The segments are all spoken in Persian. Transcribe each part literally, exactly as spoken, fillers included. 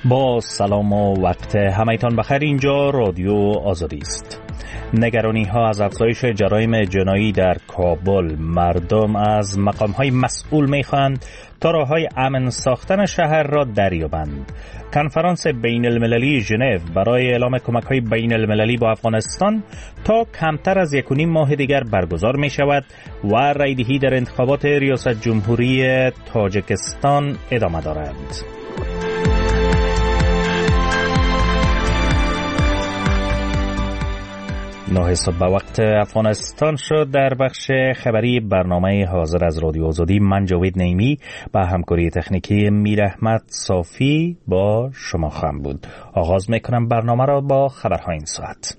با سلام و وقت همه‌تان بخیر. اینجا رادیو آزادی است. نگرانی ها از افزایش جرایم جنایی در کابل، مردم از مقام های مسئول میخواهند تا راه‌های امن ساختن شهر را دریابند. کنفرانس بین المللی ژنو برای اعلام کمک های بین المللی با افغانستان تا کمتر از یک و نیم ماه دیگر برگزار می شود و رایدهی در انتخابات ریاست جمهوری تاجیکستان ادامه دارد. نه صبح وقت افغانستان شد. در بخش خبری برنامه حاضر از رادیو آزادی من جاوید نعیمی با همکاری تکنیکی میر احمد صافی با شما خواهم بود. آغاز میکنم برنامه را با خبرهای این ساعت.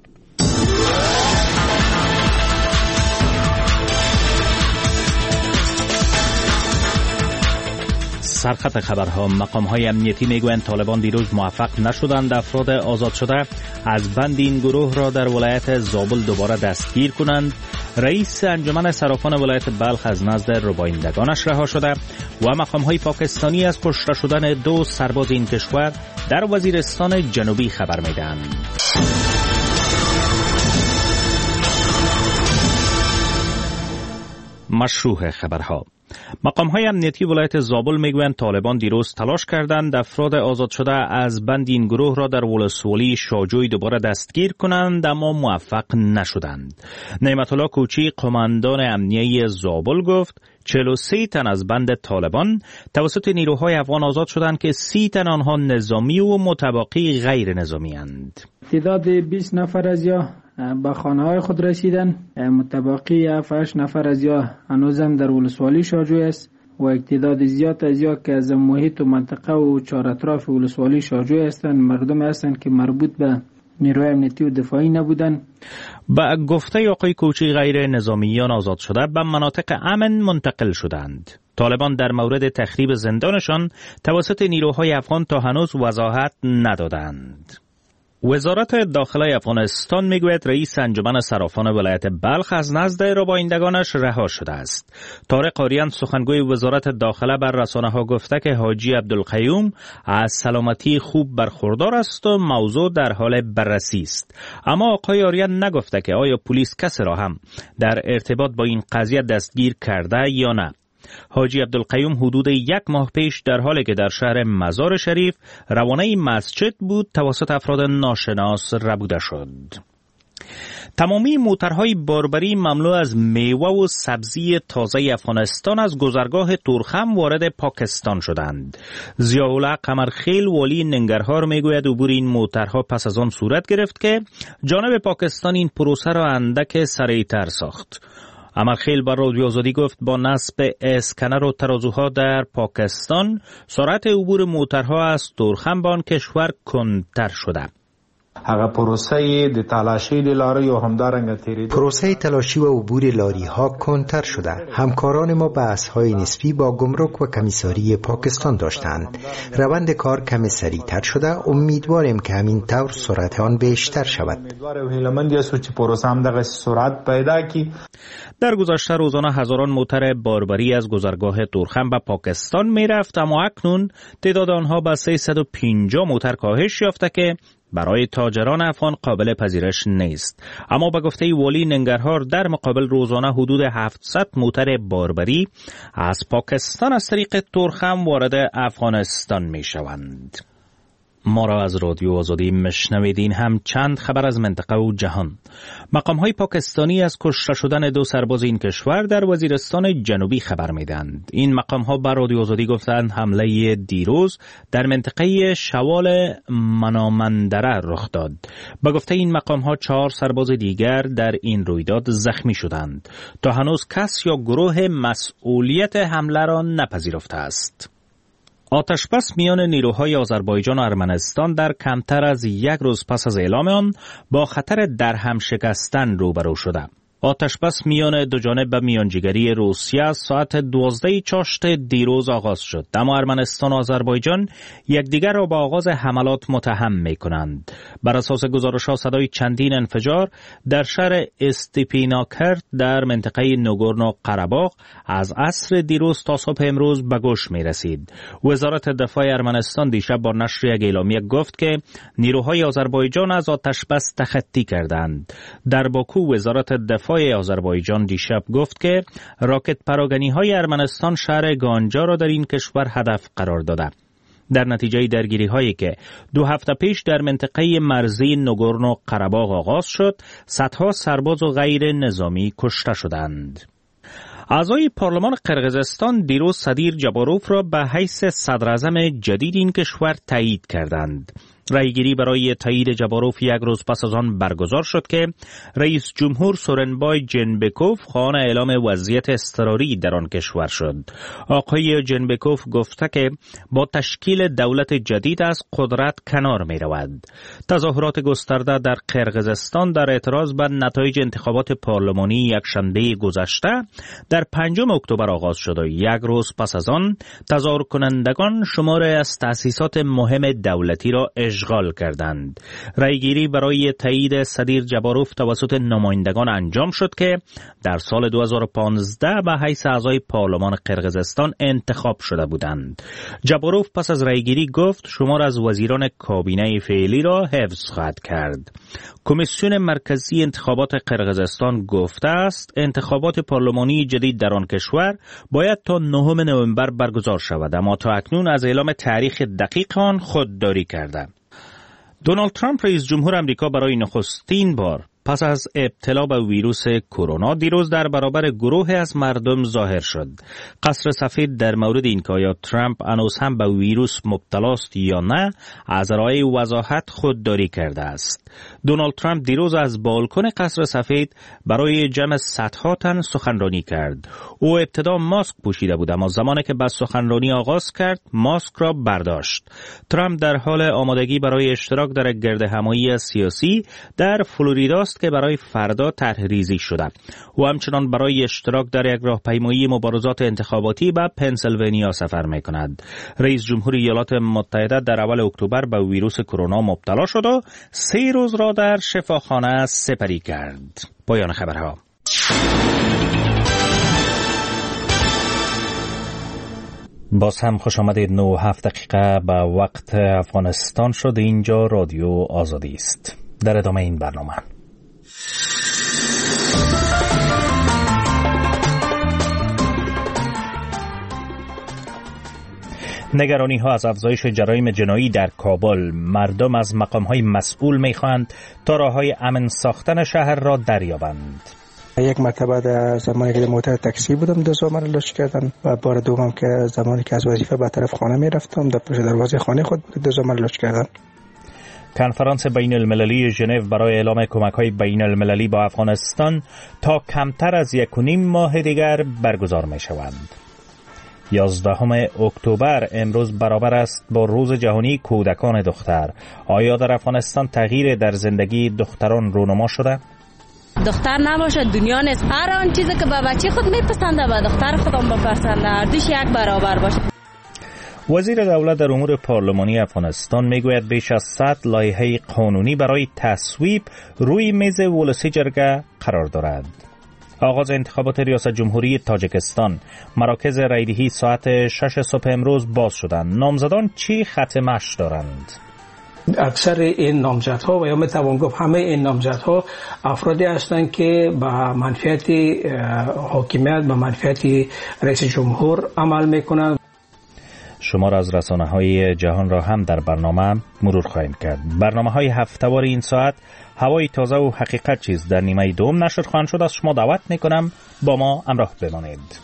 سرخط خبرها. مقام‌های امنیتی میگویند طالبان دیروز موفق نشدند افراد آزاد شده از بند این گروه را در ولایت زابل دوباره دستگیر کنند. رئیس انجمن صرافان ولایت بلخ از نزد ربایندگانش رها شده و مقام‌های پاکستانی از کشته شدن دو سرباز این کشور در وزیرستان جنوبی خبر میدهند. مشروع خبرها. مقام‌های امنیتی ولایت زابل میگویند طالبان دیروز تلاش کردند افراد آزاد شده از بند این گروه را در ولسوالی شاجوی دوباره دستگیر کنند، اما موفق نشدند. نعمت الله کوچی قماندان امنیتی زابل گفت چهل و سه تن از بند طالبان توسط نیروهای افغان آزاد شدند که سی تن آنها نظامی و متباقی غیر نظامی اند. تعداد بیست نفر از یا به خانه های خود رسیدن، متباقی هفت نفر از یا هنوزم در ولسوالی شاجوی است و تعداد زیاد از یا که از محیط و منطقه و چهار اطراف ولسوالی شاجوی هستند مردم هستند که مربوط به نیروی امنیتی و دفاعی نبودند. با گفته آقای کوچی غیر نظامیان آزاد شده به مناطق امن منتقل شدند. طالبان در مورد تخریب زندانشان توسط نیروهای افغان تا هنوز وضاحت ندادند. وزارت داخله افغانستان میگوید رئیس انجمن صرافان ولایت بلخ از نزد ربایندگانش رها شده است. طارق آریان سخنگوی وزارت داخله بر رسانه ها گفته که حاجی عبدالقیوم از سلامتی خوب برخوردار است و موضوع در حال بررسی است. اما آقای آریان نگفته که آیا پلیس کسی را هم در ارتباط با این قضیه دستگیر کرده یا نه. حاجی عبدالقیوم حدود یک ماه پیش در حالی که در شهر مزار شریف روانه مسجد بود توسط افراد ناشناس ربوده شد. تمامی موترهای باربری مملو از میوه و سبزی تازه افغانستان از گذرگاه تورخم وارد پاکستان شدند. ضیاءالله قمرخیل والی ننگرهار میگوید عبور این موترها پس از آن صورت گرفت که جانب پاکستان این پروسه را اندک سریعتر ساخت. قمرخیل بر رادیو آزادی گفت با نصب اسکنر و ترازوها در پاکستان سرعت عبور موترها از تورخم به آن کشور کندتر شده. هغه پروسه د تلاشی د لاری او همدارنګ تیری پروسه تلاشی و عبور لاری ها کندتر شده. همکاران ما بحث‌های نسبی با گمرک و کمیساری پاکستان داشتند. روند کار کمی سریعتر شده. امیدواریم که همین طور سرعت آن بیشتر شود. در گذشته روزانه هزاران موتر باربری از گذرگاه تورخم به پاکستان می رفت، اما اکنون تعداد آنها به سیصد و پنجاه موتر کاهش یافته که برای تاجران افغان قابل پذیرش نیست. اما به گفته والی ننگرهار در مقابل روزانه حدود هفتصد موتر باربری از پاکستان از طریق تورخم وارد افغانستان می شوند. ما را از رادیو آزادی مشنویدین. هم چند خبر از منطقه و جهان. مقام‌های پاکستانی از کشته شدن دو سرباز این کشور در وزیرستان جنوبی خبر میدند. این مقام‌ها بر رادیو آزادی گفتند حمله دیروز در منطقه شوال منامندره رخ داد. به گفته این مقام‌ها چهار سرباز دیگر در این رویداد زخمی شدند. تا هنوز کس یا گروه مسئولیت حمله را نپذیرفته است. آتشبس میان نیروهای آذربایجان و ارمنستان در کمتر از یک روز پس از اعلام آن با خطر درهم شکستن روبرو شده. آتش بس میان دو جانب به میانجیگری روسیه از ساعت دوازده چاشت دیروز آغاز شد، اما ارمنستان و آذربایجان یکدیگر را به آغاز حملات متهم می کنند. بر اساس گزارش‌ها صدای چندین انفجار در شهر استپیناکرت در منطقه نگورنو قره‌باغ از عصر دیروز تا صبح امروز به گوش می رسید. وزارت دفاع ارمنستان دیشب با نشر یک اعلامیه گفت که نیروهای آذربایجان از آتش بس تخطی کردند. در باکو وزارت دفاع آذربایجان دیشب گفت که راکت پراگنی‌های ارمنستان شهر گانجا را در این کشور هدف قرار داده. در نتیجه درگیری‌هایی که دو هفته پیش در منطقه مرزی نگورنو قره‌باغ آغاز شد، صدها سرباز و غیر نظامی کشته شدند. اعضای پارلمان قرقیزستان دیروز صدیر جباروف را به حیث صدراعظم جدید این کشور تایید کردند. رایگیری برای تایید جباروف یک روز پس از آن برگزار شد که رئیس جمهور سورنبای جنبکوف خواهان اعلام وضعیت اضطراری در آن کشور شد. آقای جنبکوف گفته که با تشکیل دولت جدید از قدرت کنار می رود. تظاهرات گسترده در قرقیزستان در اعتراض بر نتایج انتخابات پارلمانی یکشنبه گذشته در پنجم اکتبر آغاز شد و یک روز پس از آن تظاهر کنندگان شماری از تأسیسات مهم دولتی را اشغال کردند. رایگیری برای تایید صدیر جباروف توسط نمایندگان انجام شد که در سال دو هزار و پانزده به حیث اعضای پارلمان قرقیزستان انتخاب شده بودند. جباروف پس از رایگیری گفت شمار از وزیران کابینه فعلی را حفظ خواهد کرد. کمیسیون مرکزی انتخابات قرقیزستان گفته است انتخابات پارلمانی جدید در آن کشور باید تا نهم نوامبر برگزار شود، اما تا اکنون از اعلام تاریخ دقیق آن خودداری کرده. دونالد ترامپ رئیس جمهور آمریکا برای نخستین بار پس از ابتلا به ویروس کرونا دیروز در برابر گروه از مردم ظاهر شد. قصر سفید در مورد اینکه آیا ترامپ هنوز هم به ویروس مبتلاست یا نه از راه وضاحت خودداری کرده است. دونالد ترامپ دیروز از بالکن قصر سفید برای جمع صدها تن سخنرانی کرد. او ابتدا ماسک پوشیده بود، اما زمانی که بعد سخنرانی آغاز کرد ماسک را برداشت. ترامپ در حال آمادگی برای اشتراک در گردهمایی سیاسی در فلوریدا است که برای فردا طرح‌ریزی شده. او همچنان برای اشتراک در یک راهپیمایی مبارزات انتخاباتی به پنسیلوانیا سفر می‌کند. رئیس جمهور ایالات متحده در اول اکتبر به ویروس کرونا مبتلا شد و سه روز را در شفاخانه سپری کرد. پایان خبرها. باز هم خوش آمدید. نه و هفت دقیقه به وقت افغانستان شد. اینجا رادیو آزادی است. در ادامه این برنامه نگرانی ها از افزایش جرایم جنایی در کابل. مردم از مقام های مسئول می خواهند تا راه های امن ساختن شهر را دریابند. یک مرتبه در زمانی که موتر تاکسی بودم دو زمان لش کردن و بار دوم که زمانی که از وظیفه به طرف خانه می رفتم در پشت دروازه خانه خود دو زمان لش کردن. کنفرانس بین المللی ژنو برای اعلام کمک‌های بین المللی با افغانستان تا کمتر از یک و نیم ماه دیگر برگزار می شوند. یازدهم اکتبر امروز برابر است با روز جهانی کودکان دختر. آیا در افغانستان تغییر در زندگی دختران رونما شده؟ دختر نباشه دنیا نیست. هر آن چیزی که به بچه خود میپسنده به دختر خودم بپسنده، هر دوش یک برابر باشه. وزیر دولت در امور پارلمانی افغانستان میگوید بیش از صد لایحه قانونی برای تصویب روی میز ولسی جرگه قرار دارد. آغاز انتخابات ریاست جمهوری تاجیکستان. مراکز رایدهی ساعت شش صبح امروز باز شدند. نامزدان چی خط مشی دارند؟ اکثر این نامزدها و یا میتوان گفت همه این نامزدها افرادی هستند که به منفعت حاکمیت، به منفعت رئیس جمهور عمل میکنند. شمار از رسانه‌های جهان را هم در برنامه مرور خواهیم کرد. برنامه‌های هفته‌وار این ساعت هوای تازه و حقیقت چیز در نیمه دوم نشر خواهند شد. از شما دعوت میکنم با ما همراه بمانید.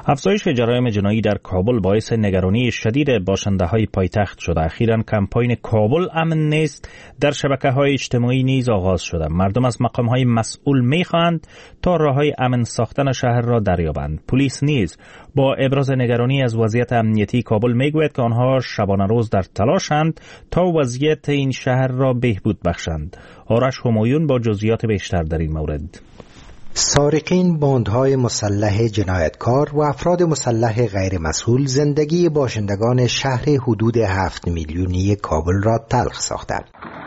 افزایش جرایم جنایی در کابل باعث نگرانی شدید باشنده‌های پایتخت شده. اخیراً کمپاین کابل امن نیست در شبکه‌های اجتماعی نیز آغاز شده. مردم از مقام‌های مسئول می‌خواهند تا راه‌های امن ساختن شهر را دریابند. پلیس نیز با ابراز نگرانی از وضعیت امنیتی کابل میگوید که آنها شبانه روز در تلاشند تا وضعیت این شهر را بهبود بخشند. آرش همایون با جزئیات بیشتر در این مورد. سارقین، باندهای مسلح جنایتکار و افراد مسلح غیر مسئول زندگی باشندگان شهر حدود هفت میلیونی کابل را تلخ ساختند.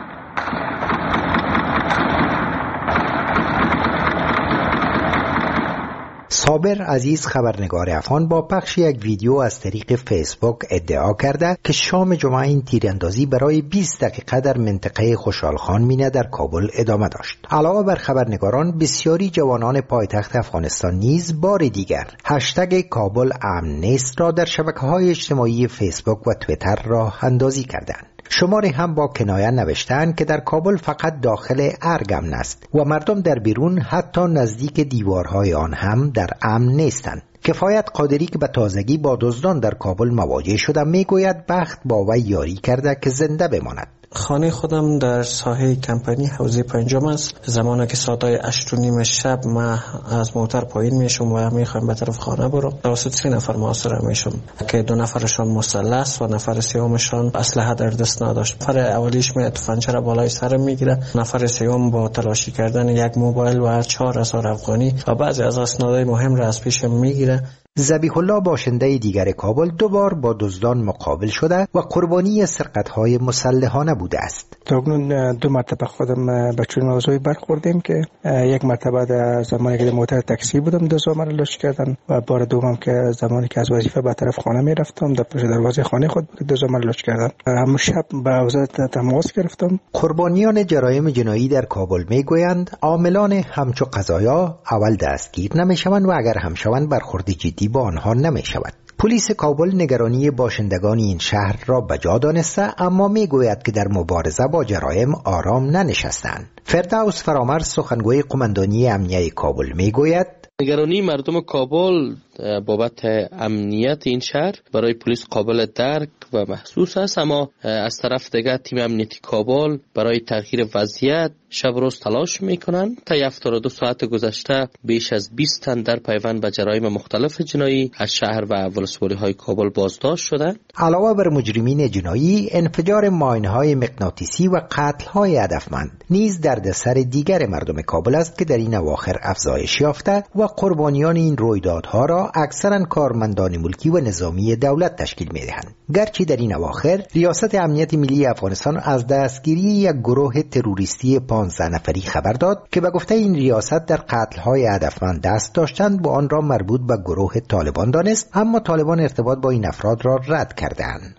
صابر عزیز خبرنگار افغان با پخش یک ویدیو از طریق فیسبوک ادعا کرده که شام جمعه این تیراندازی برای بیست دقیقه در منطقه خوشحالخان مینه در کابل ادامه داشت. علاوه بر خبرنگاران، بسیاری جوانان پایتخت افغانستان نیز بار دیگر هشتگ کابل امن نیست را در شبکه‌های اجتماعی فیسبوک و توییتر راه اندازی کردند. شماری هم با کنایه نوشتند که در کابل فقط داخل ارگ امن است و مردم در بیرون حتی نزدیک دیوارهای آن هم در امن نیستند. کفایت قادری که به تازگی با دزدان در کابل مواجه شده میگوید بخت با وی یاری کرده که زنده بماند. خانه خودم در ساحه کمپانی حوزه پنجم است. زمانی که ساعتای هشت و نیم شب ما از موتر پایین میشم و میخوایم به طرف خانه برم، توسط سه نفر محاصره میشم که دو نفرشان مسلح و نفر سومشان اسلحه در دست نداشت. نفر اولیش می تفنگچه را بالای سرم میگیره، نفر سوم با تلاشی کردن یک موبایل و چهار هزار افغانی و بعضی از اسنادهای مهم را از پیشم میگیره. ذبیح الله باشنده دیگر کابل دوبار با دزدان مقابل شده و قربانی سرقت‌های مسلحانه بوده است. تاکنون دو مرتبه خودم به چنین موضوعی برخوردیم که یک مرتبه در زمانی که موتر تاکسی بودم دزدان مرا لش کردن و بار دوم که زمانی که از وظیفه به طرف خانه میرفتم در پشت دروازه خانه خود بود دزدان مرا لش کردن. همون شب به وزارت تماس گرفتم. قربانیان جرایم جنایی در کابل میگویند عاملان همچو قضایا اول دستگیر نمیشوند و اگر هم شوند برخورد جدی با آنها نمی شود. پلیس کابل نگرانی باشندگان این شهر را بجا دانسته، اما می گوید که در مبارزه با جرایم آرام ننشستند. فردوس فرامرز سخنگوی قماندانی امنیه کابل می گوید نگرانی مردم کابل بابت امنیت این شهر برای پلیس قابل درک و محسوس است، اما از طرف دیگر تیم امنیتی کابل برای تغییر وضعیت شب روز تلاش میکنند. تا هفتاد و دو ساعت گذشته بیش از بیست تن در پیوند به جرایم مختلف جنایی از شهر و ولسوالی های کابل بازداشت شدند. علاوه بر مجرمین جنایی، انفجار ماینهای مغناطیسی و قتل‌های هدفمند نیز دردسر دیگر مردم کابل است که در این اواخر افزایش یافته و قربانیان این رویدادها را اکثرا کارمندان ملکی و نظامی دولت تشکیل می‌دهند. گرچه در این اواخر ریاست امنیت ملی افغانستان از دستگیری یک گروه تروریستی پانزده نفری خبر داد که به گفته این ریاست در قتل‌های هدفمند دست داشتند و آن را مربوط به گروه طالبان دانست، اما طالبان ارتباط با این افراد را رد کردند.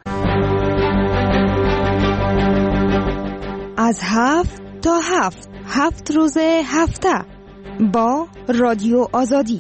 از هفت تا هفت هفت روز هفته با رادیو آزادی.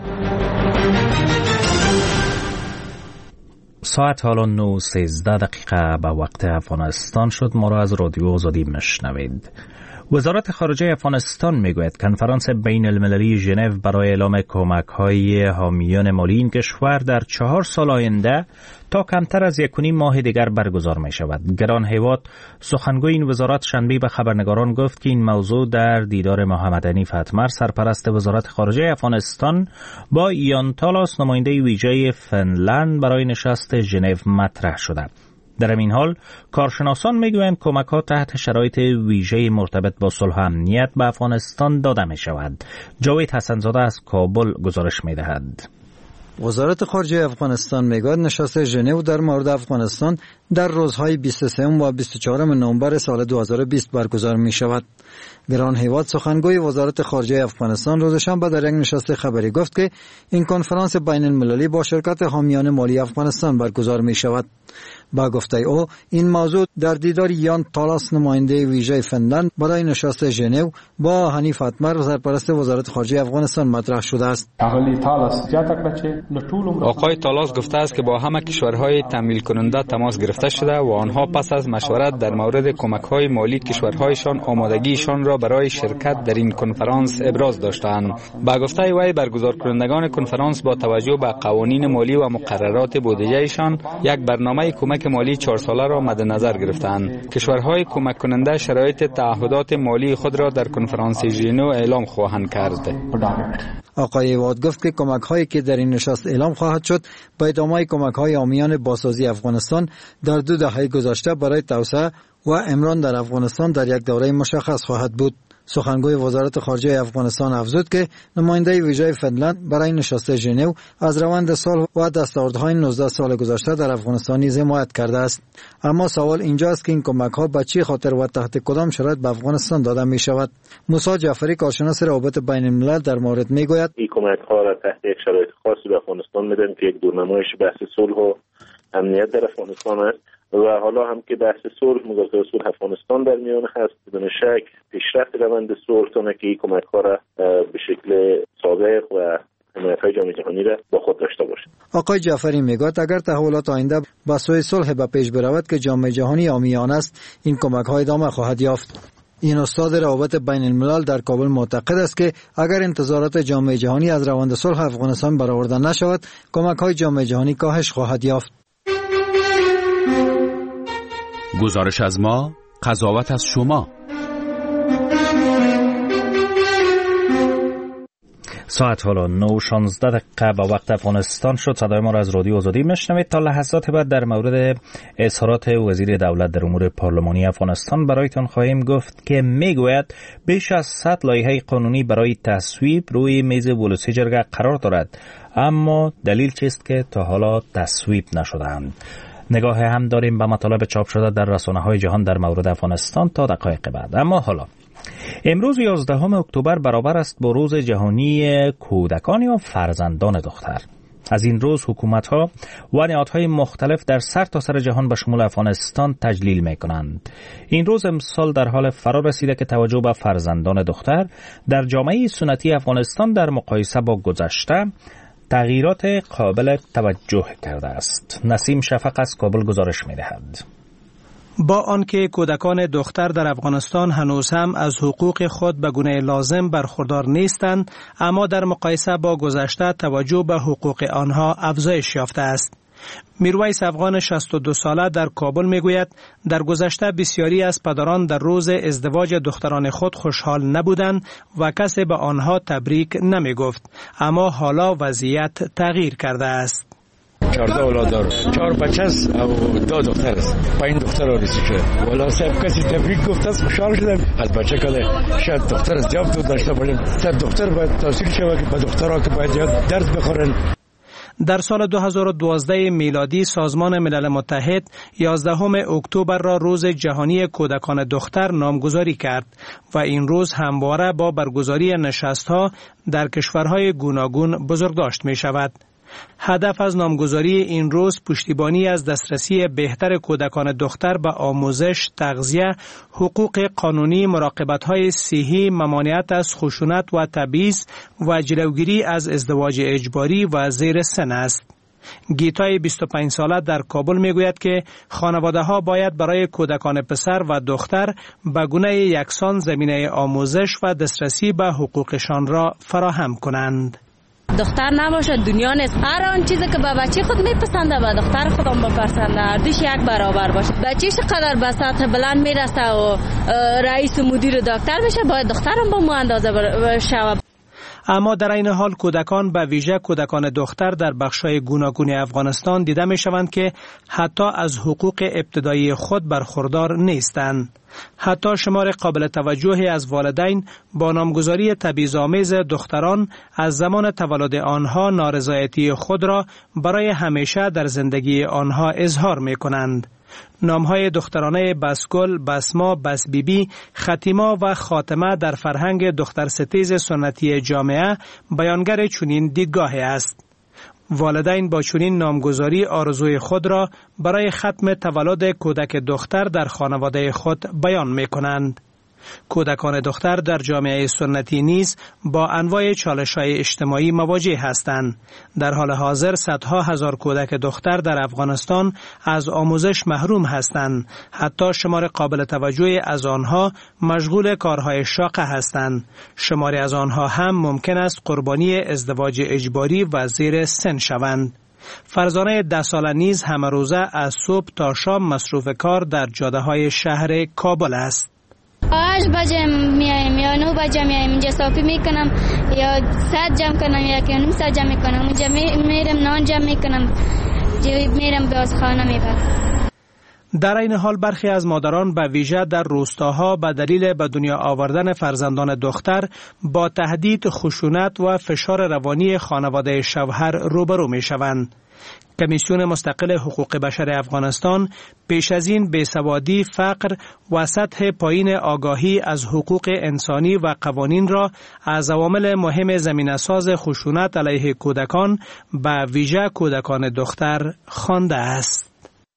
ساعت حالا نه سیزده دقیقه به وقت افغانستان شد. ما را از رادیو آزادی مشنوید. وزارت خارجه افغانستان میگوید کنفرانس بین المللی ژنو برای اعلام کمک‌های حامیان مالی این کشور در چهار سال آینده تا کمتر از یک و نیم ماه دیگر برگزار می شود. گران هیواد سخنگوی این وزارت شنبه به خبرنگاران گفت که این موضوع در دیدار محمد حنیف اتمر سرپرست وزارت خارجه افغانستان با ایان تالاس نماینده ویژه فنلند برای نشست ژنو مطرح شده. در این حال کارشناسان میگویند کمک‌ها تحت شرایط ویژه مرتبط با صلح و امنیت به افغانستان داده می شود. جاوید حسنزاده از کابل گزارش می دهد. وزارت خارجه افغانستان میگوید نشست ژنو در مورد افغانستان در روزهای بیست و سه و بیست و چهار نوامبر سال دو هزار و بیست برگزار می شود. گران هیواد سخنگوی وزارت خارجه افغانستان روز شنبه در یک نشست خبری گفت که این کنفرانس بین المللی با شرکت حامیان مالی افغانستان برگزار می شود. با گفته او این موضوع در دیدار یان تالاس نماینده ویژه فنلند برای نشست ژنو با حنیف اتمر سرپرست وزارت خارجه افغانستان مطرح شده است. آقای تالاس گفته است که با همه کشورهای تمویل کننده تماس گرفته گرفته شده و آنها پس از مشورت در مورد کمک‌های مالی کشورهایشان آمادگیشان را برای شرکت در این کنفرانس ابراز داشتند. با گفته وی برگزار کنندگان کنفرانس با توجه به قوانین مالی و مقررات بودجه‌شان یک برنامه کمک مالی چهار ساله را مد نظر گرفتند. کشورهای کمک کننده شرایط تعهدات مالی خود را در کنفرانس ژنو اعلام خواهند کرد. آقای واد گفت که کمک‌هایی که در این نشست اعلام خواهد شد به ادامه کمک‌های عامیان بازسازی افغانستان در دو دهه گذشته برای توسعه و امران در افغانستان در یک دوره مشخص خواهد بود. سخنگوی وزارت خارجه افغانستان افزود که نماینده ویژه فنلند برای نشست ژنو از روند سال و دستاوردهای نوزده سال گذشته در افغانستان نیز حمایت کرده است. اما سوال اینجاست که این کمک‌ها به چه خاطر و تحت کدام شرایط به افغانستان داده می شود؟ موسی جعفری کارشناس روابط بین الملل در مورد می گوید این کمک‌ها را تحت یک شرایط خاصی به افغانستان میدن که یک دورنمایش بحث صلح و امنیت در افغانستان است و حالا هم که بحث صلح مذاکره صلح افغانستان در میان هست، بدون شک پیشرفت روند صلح تونه که این کمک‌ها را به شکل صادق و حمایت‌های جامعه جهانی را با خود داشته باشه. آقای جعفری میگوید اگر تحولات آینده به سوی صلح به پیش برود که جامعه جهانی عامیانه است، این کمک‌ها ادامه خواهد یافت. این استاد روابط بین الملل در کابل معتقد است که اگر انتظارات جامعه جهانی از روند صلح افغانستان برآورده نشود، کمک‌های جامعه جهانی کاهش خواهد یافت. گزارش از ما، قضاوت از شما. ساعت حالا نه و شانزده دقیقه با وقت افغانستان شد. صدای ما را از رادیو آزادی میشنوید. تا لحظات بعد در مورد اظهارات وزیر دولت در امور پارلمانی افغانستان برایتان خواهیم گفت که میگوید بیش از صد لایحه قانونی برای تصویب روی میز ولسی جرگه قرار دارد، اما دلیل چیست که تا حالا تصویب نشدند؟ نگاه هم داریم به مطالب چاپ شده در رسانه‌های جهان در مورد افغانستان تا دقایق بعد. اما حالا امروز یازدهم اکتبر برابر است با روز جهانی کودکان یا فرزندان دختر. از این روز حکومت‌ها و نهادهای مختلف در سرتاسر سر جهان به شمول افغانستان تجلیل می‌کنند. این روز امسال در حال فرا رسیده که توجه به فرزندان دختر در جامعه سنتی افغانستان در مقایسه با گذشته تغییرات قابل توجه کرده است. نسیم شفق از کابل گزارش می‌دهد. با آنکه کودکان دختر در افغانستان هنوز هم از حقوق خود به گونه لازم برخوردار نیستند، اما در مقایسه با گذشته توجه به حقوق آنها افزایش یافته است. میرویس افغان شصت و دو ساله در کابل میگوید در گذشته بسیاری از پدران در روز ازدواج دختران خود خوشحال نبودند و کسی به آنها تبریک نمی گفت، اما حالا وضعیت تغییر کرده است. چهارده اولاد دارم، چهار بچه است و دو دختر است. پنج دختر آرزو شده. والا صاحب کسی تبریک گفت است خوشحال شدم. از بچه کده شاید دختر زیاد تو داشته باشیم. صاحب دختر باید تحصیل شود که به دخترها که باید درس بخورن. در سال دو هزار و دوازده میلادی سازمان ملل متحد یازدهم اکتبر را روز جهانی کودکان دختر نامگذاری کرد و این روز همواره با برگزاری نشست‌ها در کشورهای گوناگون بزرگداشت می شود. هدف از نامگذاری این روز پشتیبانی از دسترسی بهتر کودکان دختر به آموزش، تغذیه، حقوق قانونی، مراقبت‌های صحی، ممانعت از خشونت و تبعیض و جلوگیری از ازدواج اجباری و زیر سن است. گیتای بیست و پنج ساله در کابل میگوید که خانواده‌ها باید برای کودکان پسر و دختر به گونه یکسان زمینه آموزش و دسترسی به حقوقشان را فراهم کنند. دختر نباشه دنیا نیست. هر آن چیزی که به بچه خود میپسنده به دختر خودم بپسنده، هر دوش یک برابر باشه. بچه‌ش قدر به سطح بلند میرسه و رئیس و مدیر دکتر میشه، باید دخترم با مو اندازه بشه. اما در این حال کودکان به ویژه کودکان دختر در بخش‌های گوناگون افغانستان دیده می‌شوند که حتی از حقوق ابتدایی خود برخوردار نیستند. حتی شمار قابل توجهی از والدین با نامگذاری تبعیض‌آمیز دختران از زمان تولد آنها نارضایتی خود را برای همیشه در زندگی آنها اظهار می‌کنند. نامهای دخترانه بسگل، بسما، بسبیبی، ختیما و خاتمه در فرهنگ دخترستیز سنتی جامعه بیانگر چنین دیدگاهی است. والدین با چنین نامگذاری آرزوی خود را برای ختم تولد کودک دختر در خانواده خود بیان می کنند. کودکان دختر در جامعه سنتی نیز با انواع چالش‌های اجتماعی مواجه هستند. در حال حاضر صدها هزار کودک دختر در افغانستان از آموزش محروم هستند. حتی شمار قابل توجهی از آنها مشغول کارهای شاق هستند. شماری از آنها هم ممکن است قربانی ازدواج اجباری و زیر سن شوند. فرزانه ده ساله نیز همه روزه از صبح تا شام مصروف کار در جاده های شهر کابل است. آج بجه میایم یا نو بجه میایم اینجا صافی میکنم یا ساعت جمع کنم یا که نیم ساعت جمع میکنم اونجا میرم نان جمع میکنم میرم باز خانه میبرم. در این حال برخی از مادران به ویژه در روستاها به دلیل به دنیا آوردن فرزندان دختر با تهدید، خشونت و فشار روانی خانواده شوهر روبرو می شوند. کمیسیون مستقل حقوق بشر افغانستان پیش از این بیسوادی، فقر و سطح پایین آگاهی از حقوق انسانی و قوانین را از عوامل مهم زمینه‌ساز خشونت علیه کودکان به ویژه کودکان دختر خوانده است.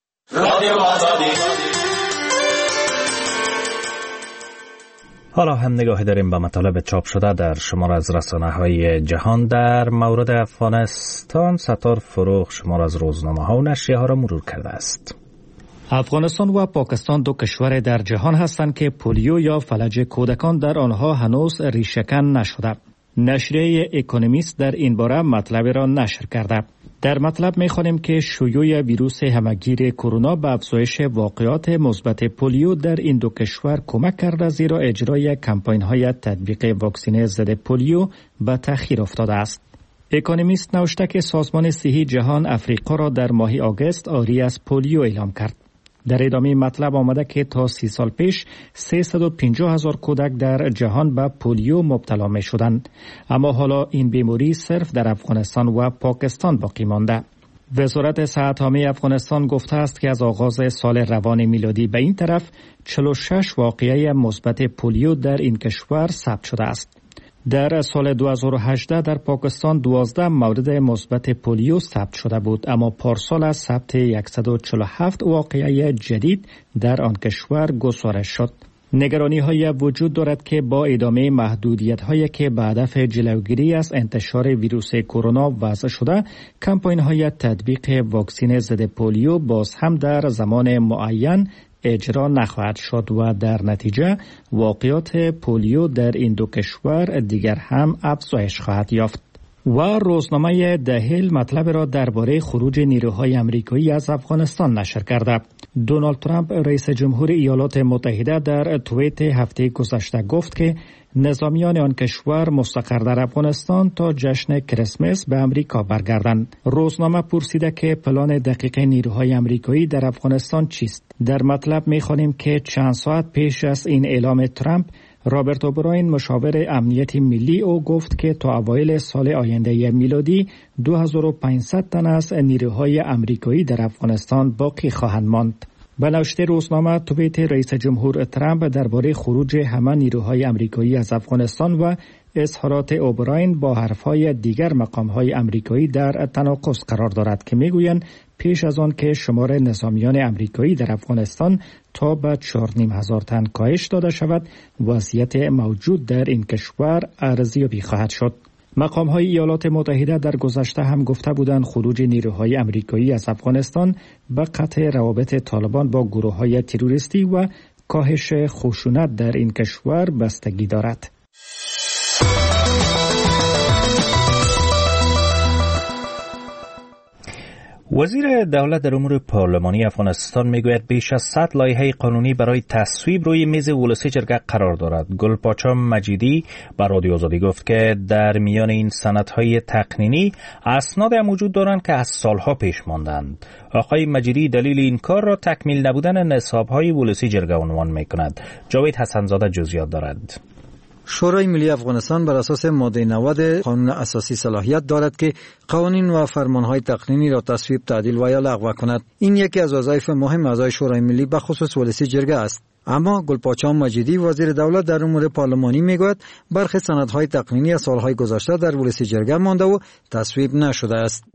حالا هم نگاهی داریم به مطالب چاپ شده در شمار از رسانه‌های جهان. در مورد افغانستان ستار فروغ شمار از روزنامه‌ها و نشریه‌ها را مرور کرده است. افغانستان و پاکستان دو کشور در جهان هستند که پولیو یا فلج کودکان در آنها هنوز ریشه‌کن نشده. نشریه اکونومیست در این باره مطلب را نشر کرده. در مطلب می‌خوانیم که شیوع ویروس همگیر کرونا به افزایش واقعات مثبت پولیو در این دو کشور کمک کرده، زیرا اجرای کمپاین‌های تطبیق واکسینه ضد پولیو به تأخیر افتاده است. اکونومیست نوشته که سازمان صحی جهان افریقا را در ماه آگوست عاری از پولیو اعلام کرد. در ادامه مطلب آمده که تا سی سال پیش سیصد و پنجاه هزار کودک در جهان به پولیو مبتلا می شدند، اما حالا این بیماری صرف در افغانستان و پاکستان باقی مانده. وزارت صحت عامه افغانستان گفته است که از آغاز سال روان میلادی به این طرف چهل و شش واقعه مثبت پولیو در این کشور ثبت شده است. در سال دو هزار و هجده در پاکستان دوازده مورد مثبت پولیو ثبت شده بود، اما پارسال از ثبت صد و چهل و هفت واقعه جدید در آن کشور گزارش شد. نگرانی های وجود دارد که با ادامه محدودیت هایی که به هدف جلوگیری از انتشار ویروس کرونا وضع شده، کمپاین های تطبیق واکسن ضد پولیو باز هم در زمان معین اجرا نخواهد شد و در نتیجه واقعات پولیو در این دو کشور دیگر هم افزایش خواهد یافت. و روزنامه دهیل مطلب را درباره خروج نیروهای آمریکایی از افغانستان نشر کرده. دونالد ترامپ رئیس جمهور ایالات متحده در توییت هفته گذشته گفت که نظامیان آن کشور مستقر در افغانستان تا جشن کریسمس به امریکا برگردند. روزنامه پرسیده که پلان دقیق نیروهای آمریکایی در افغانستان چیست. در مطلب می‌خوانیم که چند ساعت پیش از این اعلام ترامپ، رابرت اوبراین مشاور امنیت ملی او گفت که تا اوایل سال آینده میلادی دو هزار و پانصد تن از نیروهای آمریکایی در افغانستان باقی خواهند ماند. به نوشته روزنامه، توییت رئیس جمهور ترامپ درباره خروج همه نیروهای آمریکایی از افغانستان و اظهارات اوبراین با حرفهای دیگر مقامهای آمریکایی در تناقض قرار دارد که میگویند پیش از آن که شمار نظامیان آمریکایی در افغانستان تا به چهار و نیم هزار تن کاهش داده شود، وضعیت موجود در این کشور ارزیابی خواهد شد. مقام‌های ایالات متحده در گذشته هم گفته بودند خروج نیروهای آمریکایی از افغانستان به قطع روابط طالبان با گروه‌های تروریستی و کاهش خشونت در این کشور بستگی دارد. وزیر دولت در امور پارلمانی افغانستان میگوید بیش از صد لایحه قانونی برای تصویب روی میز ولسی جرگه قرار دارد. گلپاچا مجیدی به رادیو آزادی گفت که در میان این سندهای تقنینی اسناد موجود دارند که از سالها پیش ماندند. آقای مجیدی دلیل این کار را تکمیل نبودن نصابهای ولسی جرگه عنوان میکند. جاوید حسنزاده جزئیات دارد. شورای ملی افغانستان بر اساس ماده نود قانون اساسی صلاحیت دارد که قوانین و فرمانهای تقنینی را تصویب، تعدیل و یا لغو کند. این یکی از وظایف مهم اعضای شورای ملی به خصوص ولسی جرگه است. اما گلپاچام مجیدی وزیر دولت در امور پارلمانی میگوید برخی سندهای تقنینی از سالهای گذشته در ولسی جرگه مانده و تصویب نشده است.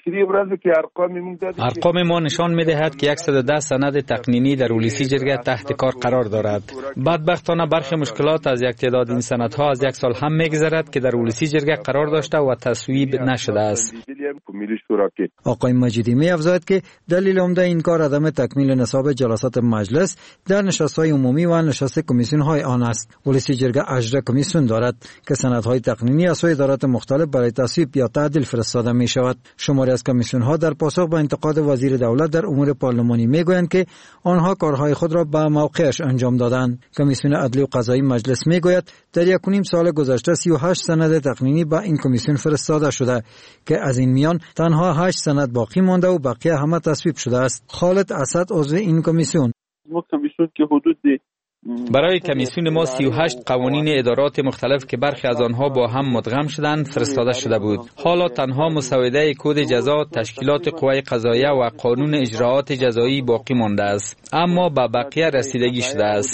ارقام ما نشان می‌دهد که صد و ده سند تقنینی در ولسی جرگه تحت کار قرار دارد. بدبختانه برخی مشکلات از یک تعداد این سندها از یک سال هم می‌گذرد که در ولسی جرگه قرار داشته و تصویب نشده است. آقای مجیدی می‌افزاید که دلیل عمده این کار عدم تکمیل نصاب جلسات مجلس در نشست‌های عمومی و نشست کمیسیون‌های آن است. ولسی جرگه اجرا کمیسیون دارد که سندهای تقنینی از سوی ادارات مختلف برای تصویب یا تعدیل فرستاده می‌شود. شماری از کمیسیون‌ها در پاسخ به انتقاد وزیر دولت در امور پارلمانی می‌گویند که آنها کارهای خود را به موقعش انجام دادند. کمیسیون عدلی و قضایی مجلس می‌گوید در یک و نیم سال گذشته سی و هشت سند تقنینی به این کمیسیون فرستاده شده که از این میان تنها هشت سند باقی مانده و بقیه همه تصویب شده است. خالد اسد عضو این کمیسیون: ما کمیسیون که حدود برای کمیسیون ما سی و هشت قوانین ادارات مختلف که برخی از آنها با هم مدغم شدند فرستاده شده بود. حالا تنها مسوده کد جزا، تشکیلات قوه قضاییه و قانون اجراعات جزایی باقی مانده است، اما به بقیه رسیدگی شده است.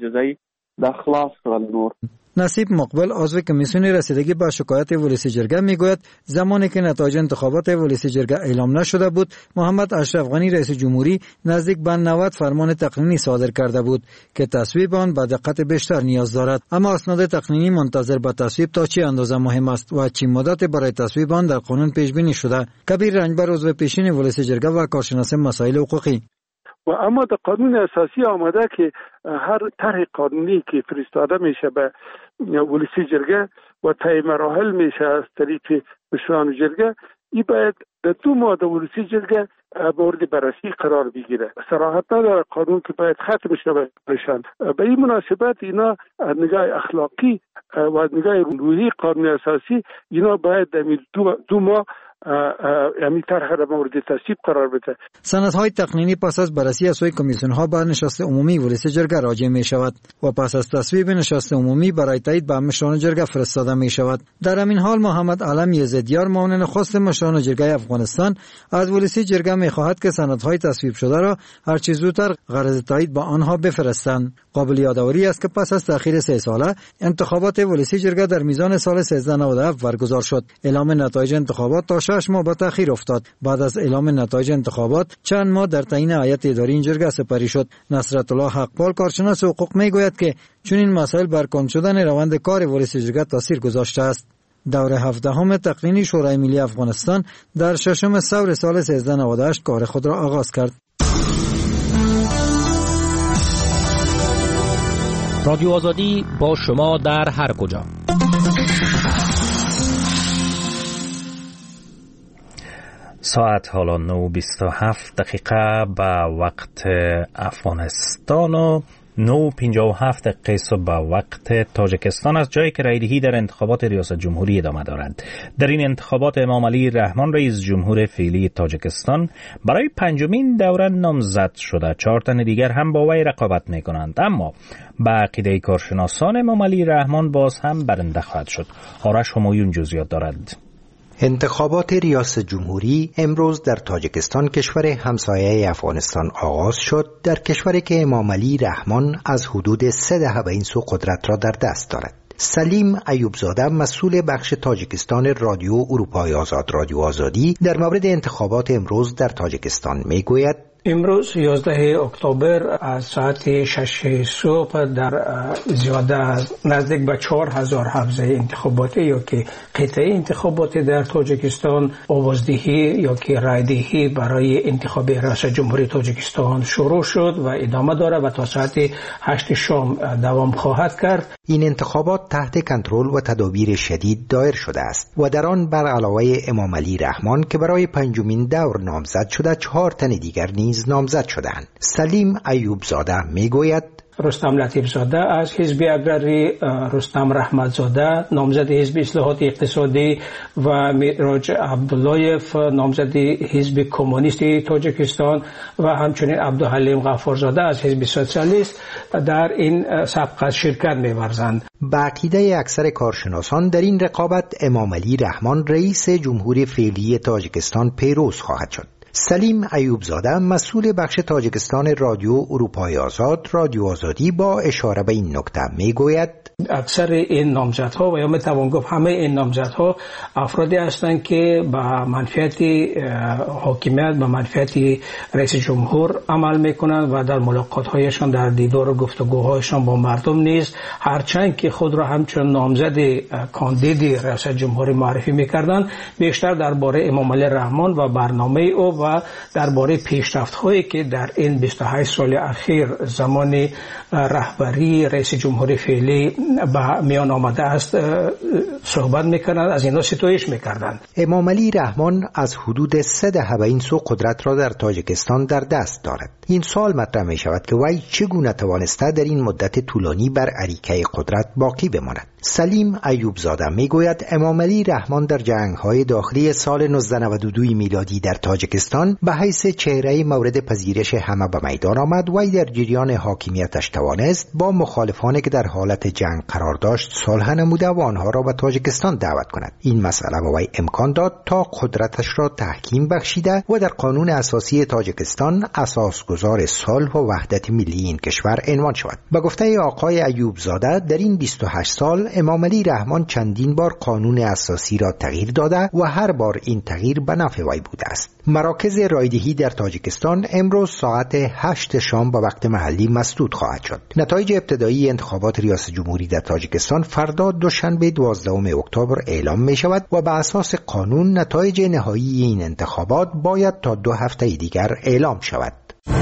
نصیب مقبل عضو کمیسیون رسیدگی به شکایت ولسی جرگه میگوید زمانی که نتایج انتخابات ولسی جرگه اعلام نشده بود، محمد اشرف غنی رئیس جمهوری نزدیک به نود فرمان تقنینی صادر کرده بود که تصویب آن به دقت بیشتر نیاز دارد. اما اسناد تقنینی منتظر به تصویب تا چه اندازه مهم است و چه مدت برای تصویب آن در قانون پیش بینی شده. کبیر رنجبر عضو پیشین ولسی جرگه و کارشناس مسائل حقوقی: و اما در قانون اساسی آمده که هر طرح قانونی که فرستاده میشه به ولسی جرگه و طی مراحل میشه از طریق مشران جرگه، این باید در دو ماه در ولسی جرگه مورد بررسی قرار بگیره. صراحت نداره قانون که باید ختم شود بشن. به این مناسبت اینا نگاه اخلاقی و نگاه روحی قانون اساسی اینا باید در دو, دو ماه امی طرح را مورد تصویب قرار بده. سندهای تقنینی پس از بررسی از سوی کمیسیون‌ها به نشست عمومی ولسی جرگه راجع می شود و پس از تصویب نشست عمومی برای تایید به مشران جرگه فرستاده می شود. در همین حال محمد علم یزدیار معاون نخست مشران جرگه افغانستان از ولسی جرگه می خواهد که سندهای تصویب شده را هر چه زودتر غرض تایید به آنها بفرستند. قابل یادآوری است که پس از تأخیر سه ساله انتخابات ولسی جرگه در میزان سال سیزده نود و هفت برگزار شد. اعلام نتایج انتخابات تا شش ماه به تأخیر افتاد. بعد از اعلام نتایج انتخابات چند ماه در تعیین هیئت اداری این جرگه سپری شد. نصرت الله حقپال کارشناس حقوق میگوید که چون این مسائل بر کند شدن روند کار ولسی جرگه تاثیر گذاشته است. دور هفدهم تقنینی شورای ملی افغانستان در ششم سور سال سیزده نود و هشت کار خود را آغاز کرد. رادیو آزادی با شما در هر کجا. ساعت حالا نه و بیست و هفت دقیقه به وقت افغانستان و نه و پنجاه و هفت دقیقه به وقت تاجیکستان است، جایی که رایدهی در انتخابات ریاست جمهوری ادامه دارد. در این انتخابات امام علی رحمان رئیس جمهور فعلی تاجیکستان برای پنجمین دوره نامزد شده. چهار تن دیگر هم با وی رقابت می کنند، اما به عقیده کارشناسان امام علی رحمان باز هم برنده خواهد شد. آرش همایون جزئیات دارد. انتخابات ریاست جمهوری امروز در تاجیکستان کشور همسایه افغانستان آغاز شد، در کشوری که امام علی رحمان از حدود سه دهه به این سو قدرت را در دست دارد. سلیم ایوبزاده مسئول بخش تاجیکستان رادیو اروپای آزاد رادیو آزادی در مورد انتخابات امروز در تاجیکستان میگوید: امروز یازده اکتبر از ساعت شش صبح در زیاده نزدیک به چهار هزار حوزه انتخاباتی یا که قطعه انتخاباتی در تاجیکستان آوازدهی یا که رایدهی برای انتخاب ریاست جمهوری تاجیکستان شروع شد و ادامه داره و تا ساعت هشت شام دوام خواهد کرد. این انتخابات تحت کنترل و تدابیر شدید دایر شده است و در آن بر علاوه امام علی رحمان که برای پنجمین دور نامزد شده، چهار تن دیگر نیز نامزد شدند. سلیم ایوبزاده میگوید: رستم لطیف زاده از حزب اگراری، رستم رحمت زاده نامزد حزب اصلاحات اقتصادی و میراج عبداللهیف نامزد حزب کمونیستی تاجیکستان و همچنین عبدالحلیم غفارزاده از حزب سوسیالیست در این سابقه شرکت می‌ورزند. به عقیده اکثر کارشناسان در این رقابت امام علی رحمان رئیس جمهور فعلی تاجیکستان پیروز خواهد شد. سلیم ایوبزاده مسئول بخش تاجیکستان رادیو اروپای آزاد رادیو آزادی با اشاره به این نکته میگوید اکثر این نامزدها و یا میتوان گفت همه این نامزدها افرادی هستند که با منفعت حاکمیت به منفعت رئیس جمهور عمل میکنند و در ملاقات‌هایشان در دیدار و گفتگوهایشان با مردم نیز هرچند که خود را همچون نامزد کاندید رئیس جمهوری معرفی میکردند بیشتر درباره امام علی رحمان و برنامه او و درباره پیشرفت‌هایی که در این بیست و هشت سال اخیر زمان رهبری رئیس جمهوری فعلی به میان آمده است صحبت میکنند، از اینا ستایش میکردند. امام علی رحمان از حدود سه دهه به این سو قدرت را در تاجیکستان در دست دارد. این سوال مطرح می شود که وی چگونه توانسته در این مدت طولانی بر اریکه قدرت باقی بماند. سلیم ایوبزاده می گوید امام علی رحمان در جنگ‌های داخلی سال نوزده نود و دو میلادی در تاجیکستان به حیث چهره مورد پذیرش همه به میدان آمد و در جریان حاکمیتش توانست با مخالفانی که در حالت جنگ قرار داشت صلح نموده و آنها را به تاجیکستان دعوت کند. این مسئله به وی امکان داد تا قدرتش را تحکیم بخشیده و در قانون اساسی تاجیکستان اساسگزار صلح و وحدت ملی این کشور عنوان شود. به گفته آقای ایوبزاده در این بیست و هشت سال امام علی رحمان چندین بار قانون اساسی را تغییر داده و هر بار این تغییر به نفع وی بوده است. مراکز رایدهی در تاجیکستان امروز ساعت هشت شام به وقت محلی مسدود خواهد شد. نتایج ابتدایی انتخابات ریاست جمهوری در تاجیکستان فردا دوشنبه دوازدهم اکتبر اعلام می شود و به اساس قانون نتایج نهایی این انتخابات باید تا دو هفته دیگر اعلام شود.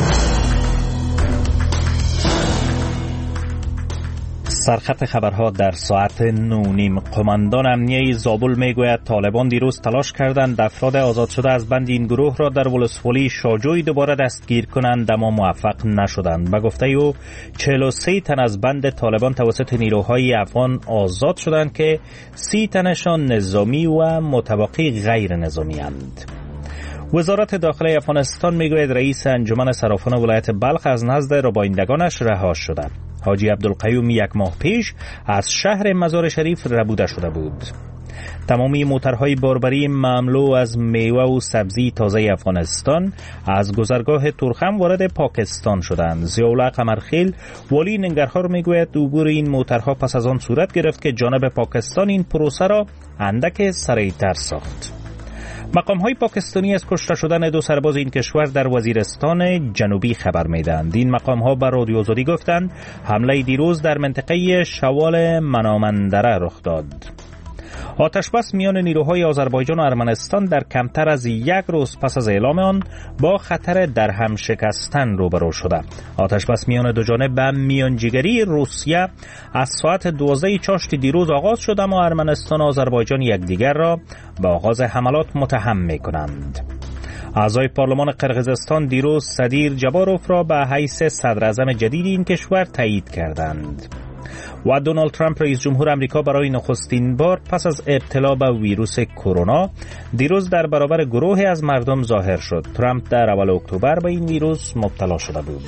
سرخط خبرها در ساعت نو نیم. قماندان امنیه زابل میگوید طالبان دیروز تلاش کردند افراد آزاد شده از بند این گروه را در ولسوالی شاجوی دوباره دستگیر کنند اما موفق نشدند. به گفته او چهل و سه تن از بند طالبان توسط نیروهای افغان آزاد شدند که سی تنشان نظامی و متبقی غیر نظامی اند. وزارت داخلی افغانستان میگوید رئیس انجمن صرافان ولایت بلخ از نزد ربایندگانش رها شده. حاجی عبدالقیوم یک ماه پیش از شهر مزار شریف ربوده شده بود. تمامی موترهای باربری مملو از میوه و سبزی تازه افغانستان از گذرگاه تورخم وارد پاکستان شدند. ضیاءالله قمرخیل والی ننگرهار میگوید عبور این موترها پس از آن صورت گرفت که جانب پاکستان این پروسه را اندک سریعتر ساخت. مقام‌های پاکستانی از کشته شدن دو سرباز این کشور در وزیرستان جنوبی خبر میدهند. این مقام‌ها به رادیو آزادی گفتند حمله دیروز در منطقه شوال منامندره رخ داد. آتشبس میان نیروهای آذربایجان و ارمنستان در کمتر از یک روز پس از اعلام آن با خطر درهم شکستن روبرو شده. آتشبس میان دو جانب به میانجیگری روسیه از ساعت دوازده چاشت دیروز آغاز شد اما ارمنستان و آذربایجان یکدیگر را به آغاز حملات متهم می‌کنند. اعضای پارلمان قرقیزستان دیروز صدیر جباروف را به حیث صدر اعظم جدید این کشور تایید کردند. و دونالد ترامپ رئیس جمهور آمریکا برای نخستین بار پس از ابتلا به ویروس کرونا دیروز در برابر گروهی از مردم ظاهر شد. ترامپ در اول اکتبر به این ویروس مبتلا شده بود.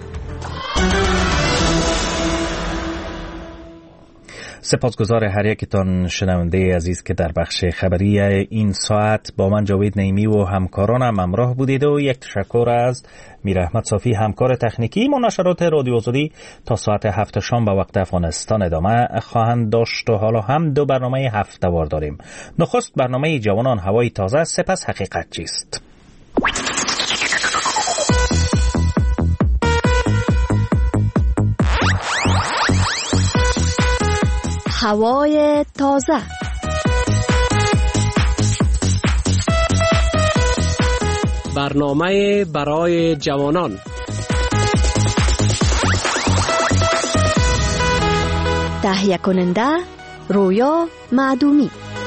سپاسگزار هر یکتان شنونده عزیز که در بخش خبری این ساعت با من جاوید نعیمی و همکارانم همراه بودید و یک تشکر از میر احمد صافی همکار تکنیکی. مناشرات رادیو آزادی تا ساعت هفت شام به وقت افغانستان ادامه خواهند داشت و حالا هم دو برنامه هفته‌وار داریم. نخست برنامه جوانان هوای تازه، سپس حقیقت چیست. هوای تازه. برنامه برای جوانان. تهیه کننده رویا معدومی.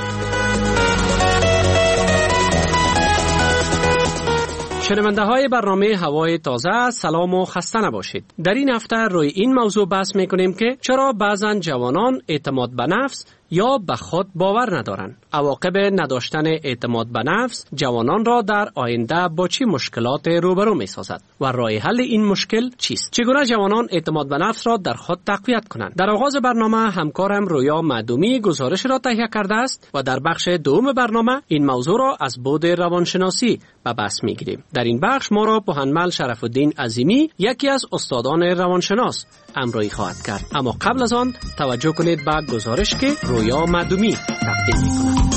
شنونده های برنامه هوای تازه، سلام و خسته نباشید. در این هفته روی این موضوع بحث میکنیم که چرا بعضن جوانان اعتماد به نفس یا به خود باور ندارند. عواقب نداشتن اعتماد به نفس جوانان را در آینده با چه مشکلات روبرو می سازد و راه حل این مشکل چیست؟ چگونه جوانان اعتماد به نفس را در خود تقویت کنند؟ در آغاز برنامه همکارم رویا معدومی گزارش را تهیه کرده است و در بخش دوم برنامه این موضوع را از بعد روانشناسی به بحث می گیریم. در این بخش ما را پوهنمل شرف الدین عظیمی، یکی از استادان روانشناس، همراهی خواهد کرد. اما قبل از آن توجه کنید به گزارش که رویا معدومی تقدیم می کند.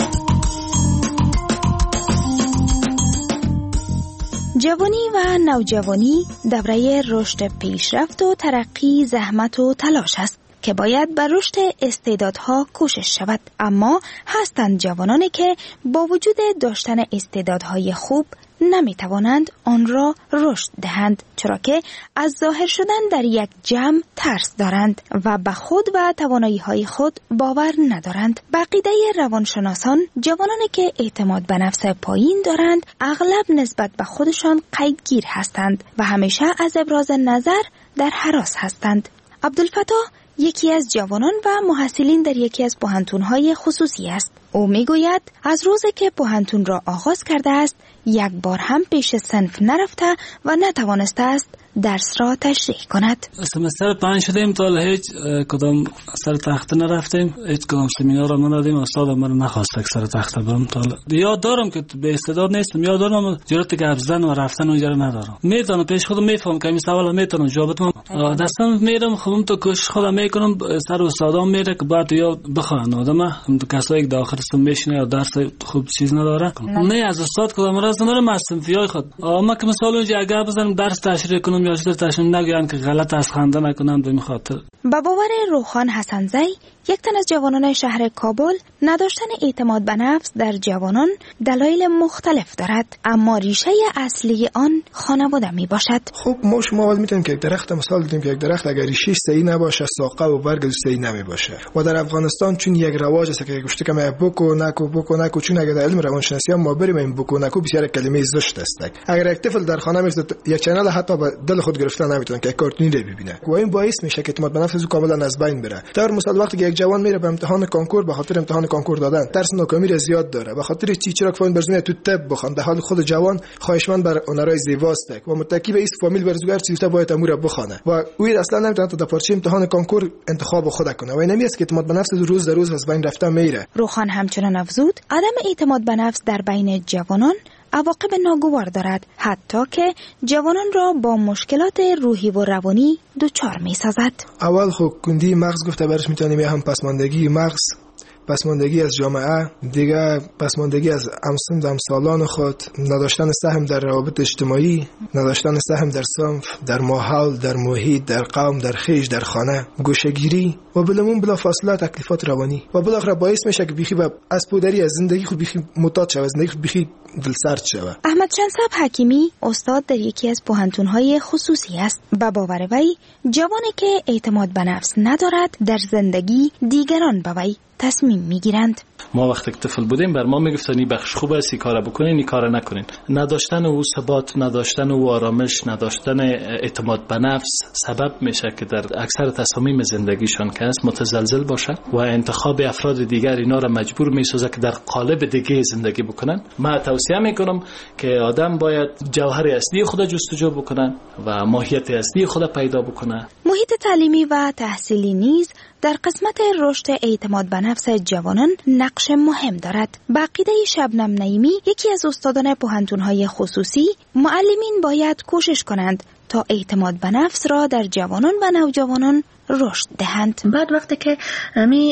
جوانی و نوجوانی دوره رشد پیشرفت و ترقی، زحمت و تلاش است که باید بر رشد استعدادها کوشش شود. اما هستند جوانانی که با وجود داشتن استعدادهای خوب نمی توانند آن را رشد دهند، چرا که از ظاهر شدن در یک جمع ترس دارند و به خود و توانایی های خود باور ندارند. به عقیده روانشناسان، جوانانی که اعتماد به نفس پایین دارند اغلب نسبت به خودشان قیدگیر هستند و همیشه از ابراز نظر در هراس هستند. عبدالفتاح یکی از جوانان و محصلین در یکی از پوهنتون‌های خصوصی است. او میگوید از روزی که پوهنتون را آغاز کرده است یک بار هم پیش صنف نرفته و نتوانسته است درس را تشریح کند. سمستر پنج شدیم تا هیچ کدام سر تخت نرفتیم، هیچ کدام سمینار را ندادیم. استاد ما نخواست که سر تخت برم. تا یاد دارم که به استعداد نیستم، یاد دارم جرأت گپ زدن و رفتن اونجا ندارم. میدونم پیش خودم میفهم که این سوالا میتونم جواب بدم. دستم میرم خودم تو کوشش خودم میکنم، سر استادام میره که بعد یا بخوان آدم کسایی که داخل است میشینه یا درس خوب چیز نداره. نه از استاد کدام راز ندارم، از صنفیای خود. اما که مثلا اونجا اگر بزنم درس تشریح کنم یا چیز تشریح نگویند که غلط از خنده نکنند به خاطر. با باور روخان حسنزی، یک تن از جوانان شهر کابل، نداشتن اعتماد به نفس در جوانان دلایل مختلف دارد، اما ریشه اصلی آن خانواده می باشد. خب ما شما اول میتونیم که یک درخت مثال بدیم که یک درخت اگر ریشه‌اش صحیح نباشه، ساقه و برگ صحیح نمی باشه. و در افغانستان چون یک رواج است که گفته که ما بکو نکو بکو نکو، چون اگر در علم روانشناسی ما بریم این بکو نکو بسیار کلمه زشت است. اگر یک طفل در خانه میشه یک چنل حتی به دل خود گرفتن نمیتونه که کارتونی رو ببینه و این باعث میشه که اعتماد به نفس او کاملا از بین بره. در مثال وقتی که یک جوان میره به امتحان کنکور، به خاطر امتحان کنکور دادن درس ناکامی را زیاد داره، به خاطر چی چرا فامیل برزنه تو تب بخوان، در حال خود جوان خواهشمند بر هنرهای زیباست و متکی به است فامیل برزگر چی تا باید امور بخونه و او اصلا نمیتونه تا پارچه امتحان کنکور انتخاب خود کنه و اینمی است که اعتماد به نفس روز در روز از بین رفته میره. روخان همچنان افزود عدم اعتماد به نفس در بین جوانان عواقب ناگوار دارد، حتی که جوانان را با مشکلات روحی و روانی دچار می سازد. اول خو کندی مغز گفته برش میتونیم، یا هم پسماندگی مغز، پسماندگی از جامعه، دیگه پسماندگی از همسن همسالان خود، نداشتن سهم در روابط اجتماعی، نداشتن سهم در صنف، در ماحول، در محیط، در قوم، در خیش، در خانه، گوشه‌گیری و بلمون بلا فاصله تکلیفات روانی و بالاخره باعث میشه که بیخی و از پودری از زندگی خود بیخی معتاد شود، زندگی خود بیخی دلسرد شود. احمد شنصب حکیمی استاد در یکی از پوهنتون‌های خصوصی است. به باور وی جوانی که اعتماد به نفس ندارد در زندگی دیگران به وی تصمیم میگیرند. ما وقتی که طفل بودیم بر ما میگفتن این بخش خوب است، این کارو بکنین، این کارو نکنین. نداشتن او ثبات، نداشتن او آرامش، نداشتن اعتماد به نفس سبب میشه که در اکثر تصامیم زندگیشان که است متزلزل باشه و انتخاب افراد دیگر اینا را مجبور میسازه که در قالب دیگه زندگی بکنن. من توصیه میکنم که آدم باید جوهر اصلی خود جستجو بکنه و ماهیت اصلی خود پیدا بکنه. محیط تعلیمی و تحصیلی نیز در قسمت رشد اعتماد به نفس جوانان نقش مهم دارد. به عقیده شبنم نعیمی، یکی از استادان پوهنتون‌های خصوصی، معلمین باید کوشش کنند تا اعتماد به نفس را در جوانان و نوجوانان رشد دهند. بعد وقتی که همی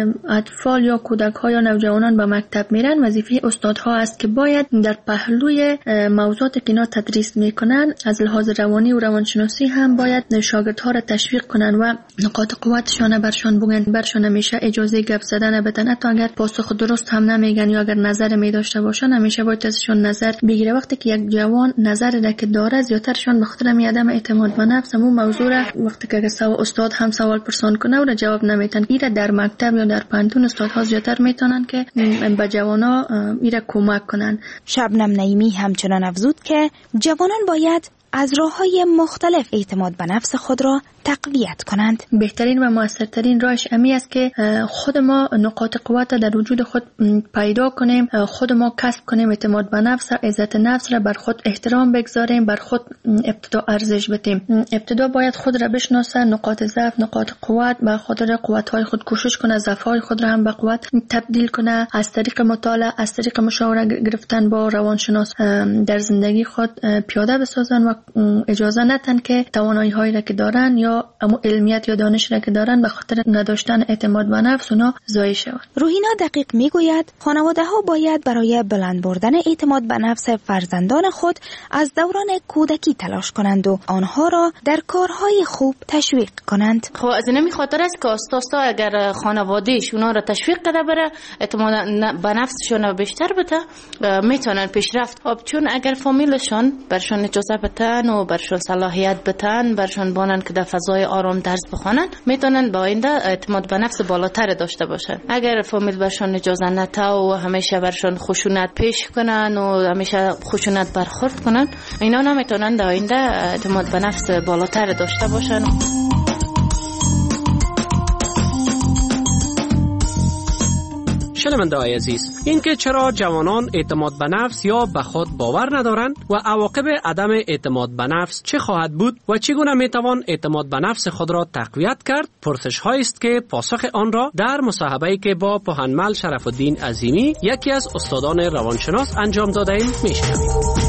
اطفال یا کودک ها یا نوجوانان به مکتب میرن، وظیفه استادها است که باید در پهلوی موضوعاتی که اینا تدریس میکنن از لحاظ روانی و روانشناسی هم باید شاگردها را تشویق کنن و نقاط قوتشان برشان بگن. برشان همیشه اجازه گپ زدن بدن، حتی اگر پاسخ درست هم نمیگن یا اگر نظر میداشته باشن همیشه باید ازشون نظر بگیره. وقتی که یک جوان نظری را که داره زیاترشان به خاطر عدم اعتماد به نفس همون موضوع را وقتی که استاد هم سوال پرسان کنه و جواب نمیتن، ایره در مکتب یا در پانتون استادها زیاتر میتونن که به جوانا ایره کمک کنن. شبنم نعیمی همچنان افزود که جوانان باید از راه‌های مختلف اعتماد به نفس خود را تقویت کنند. بهترین و موثرترین راهش امی است که خود ما نقاط قوت در وجود خود پیدا کنیم، خود ما کسب کنیم اعتماد به نفس، عزت نفس را بر خود احترام بگذاریم، بر خود ابتدا ارزش بدیم. ابتدا باید خود را بشناسه، نقاط ضعف، نقاط قوت، بر خاطر قوت‌های خود کوشش کنه، ضعف‌های خود را هم به قوت تبدیل کنه. از طریق مطالعه، از طریق مشاوره گرفتن با روانشناس در زندگی خود پیاده بسازن و اجازه ندن که توانایی‌هایی را که دارن یا اما علمیت یا دانش را که دارن به خاطر نداشتن اعتماد به نفس اونا ضایع شوند. روحینا دقیق میگوید خانواده ها باید برای بلند بردن اعتماد به نفس فرزندان خود از دوران کودکی تلاش کنند و آنها را در کارهای خوب تشویق کنند. خب از این خاطر است که استاستا اگر خانوادهش اونا را تشویق کرده بره، اعتماد به نفسشون بیشتر بده، میتونن پیشرفت. خب چون اگر فامیلشون برشون اجازه بدن و برشون صلاحیت بدن، برشون بانن که در فضای آرام درس بخونن، میتونن با آینده اعتماد به نفس بالاتر داشته باشن. اگر فامیل برشون اجازه نده و همیشه برشون خشونت پیش کنن و همیشه خشونت برخورد کنن، اینا نمیتونن در آینده اعتماد به نفس بالاتر داشته باشن. شنونده‌های عزیز، اینکه چرا جوانان اعتماد به نفس یا به خود باور ندارند و عواقب عدم اعتماد به نفس چه خواهد بود و چگونه میتوان اعتماد به نفس خود را تقویت کرد، پرسش‌هایی است که پاسخ آن را در مصاحبه‌ای که با پوهنمل شرف الدین عظیمی، یکی از استادان روانشناس، انجام داده‌ایم میشنویم.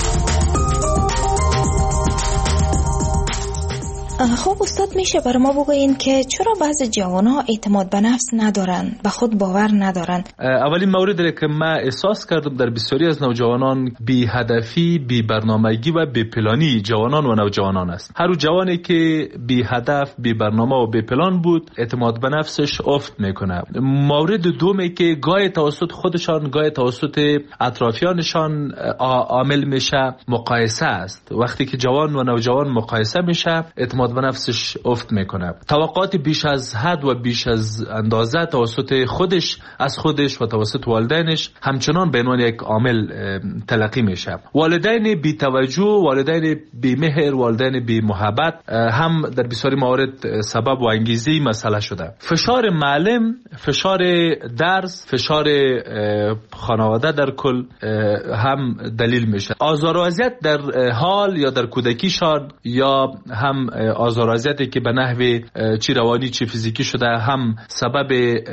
خب استاد، میشه برای ما بگوین که چرا بعضی جوان‌ها اعتماد به نفس ندارن، به خود باور ندارن؟ اولین موردی که من احساس کردم در بسیاری از نوجوانان بی هدفی، بی برنامه‌ریزی و بی پلانی جوانان و نوجوانان است. هر جوانی که بی هدف، بی برنامه و بی پلان بود، اعتماد به نفسش افت میکنه. مورد دومی که گاهی توسط خودشان، گاهی توسط اطرافیانشان عامل میشه، مقایسه است. وقتی که جوان و نوجوان مقایسه میشه، اعتماد به نفسش افت میکنه. توقعات بیش از حد و بیش از اندازه توسط خودش از خودش و توسط والدینش همچنان به عنوان یک عامل تلقی میشه. والدین بی توجه، والدین بی مهر، والدین بی محبت هم در بسیاری موارد سبب و انگیزه مسئله شده. فشار معلم، فشار درس، فشار خانواده در کل هم دلیل میشه. آزار و اذیت در حال یا در کودکیشان یا هم آزار و اذیتی که به نحو چی روانی چی فیزیکی شده هم سبب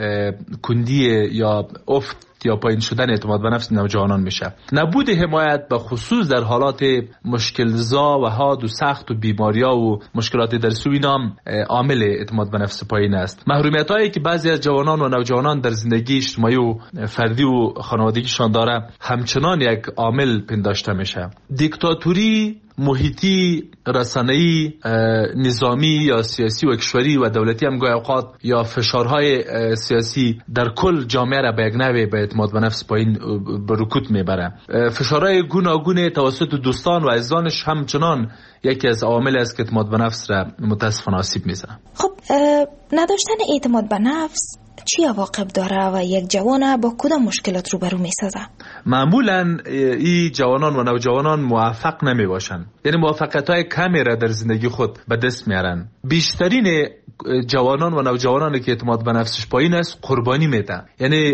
کندی یا افت یا پایین شدن اعتماد به نفس نوجوانان میشه. نبود حمایت به خصوص در حالات مشکلزا و حاد و سخت و بیماریا و مشکلات درسی اینا هم عامل اعتماد به نفس پایین است. محرومیت هایی که بعضی از جوانان و نوجوانان در زندگی اجتماعی و فردی و خانوادگیشان داره همچنان یک عامل پنداشته میشه. دیکتاتوری، محیطی، رسانه‌ای، نظامی یا سیاسی و کشوری و دولتی هم گاهی اوقات یا فشارهای سیاسی در کل جامعه را به یک نحوی به اعتماد به نفس پایین به رکود میبره. فشارهای گوناگون توسط دوستان و عزیزانش همچنان یکی از عوامل است که اعتماد به نفس را متاسفانه آسیب میزنه. خب نداشتن اعتماد به نفس چی عواقب داره و یک جوان با کدام مشکلات روبرو میسازه؟ معمولا این جوانان و نوجوانان موفق نمی باشن، یعنی موفقیت های کمی را در زندگی خود به دست میارن. بیشترین جوانان و نوجوانانی که اعتماد به نفسش پایین است قربانی میدن، یعنی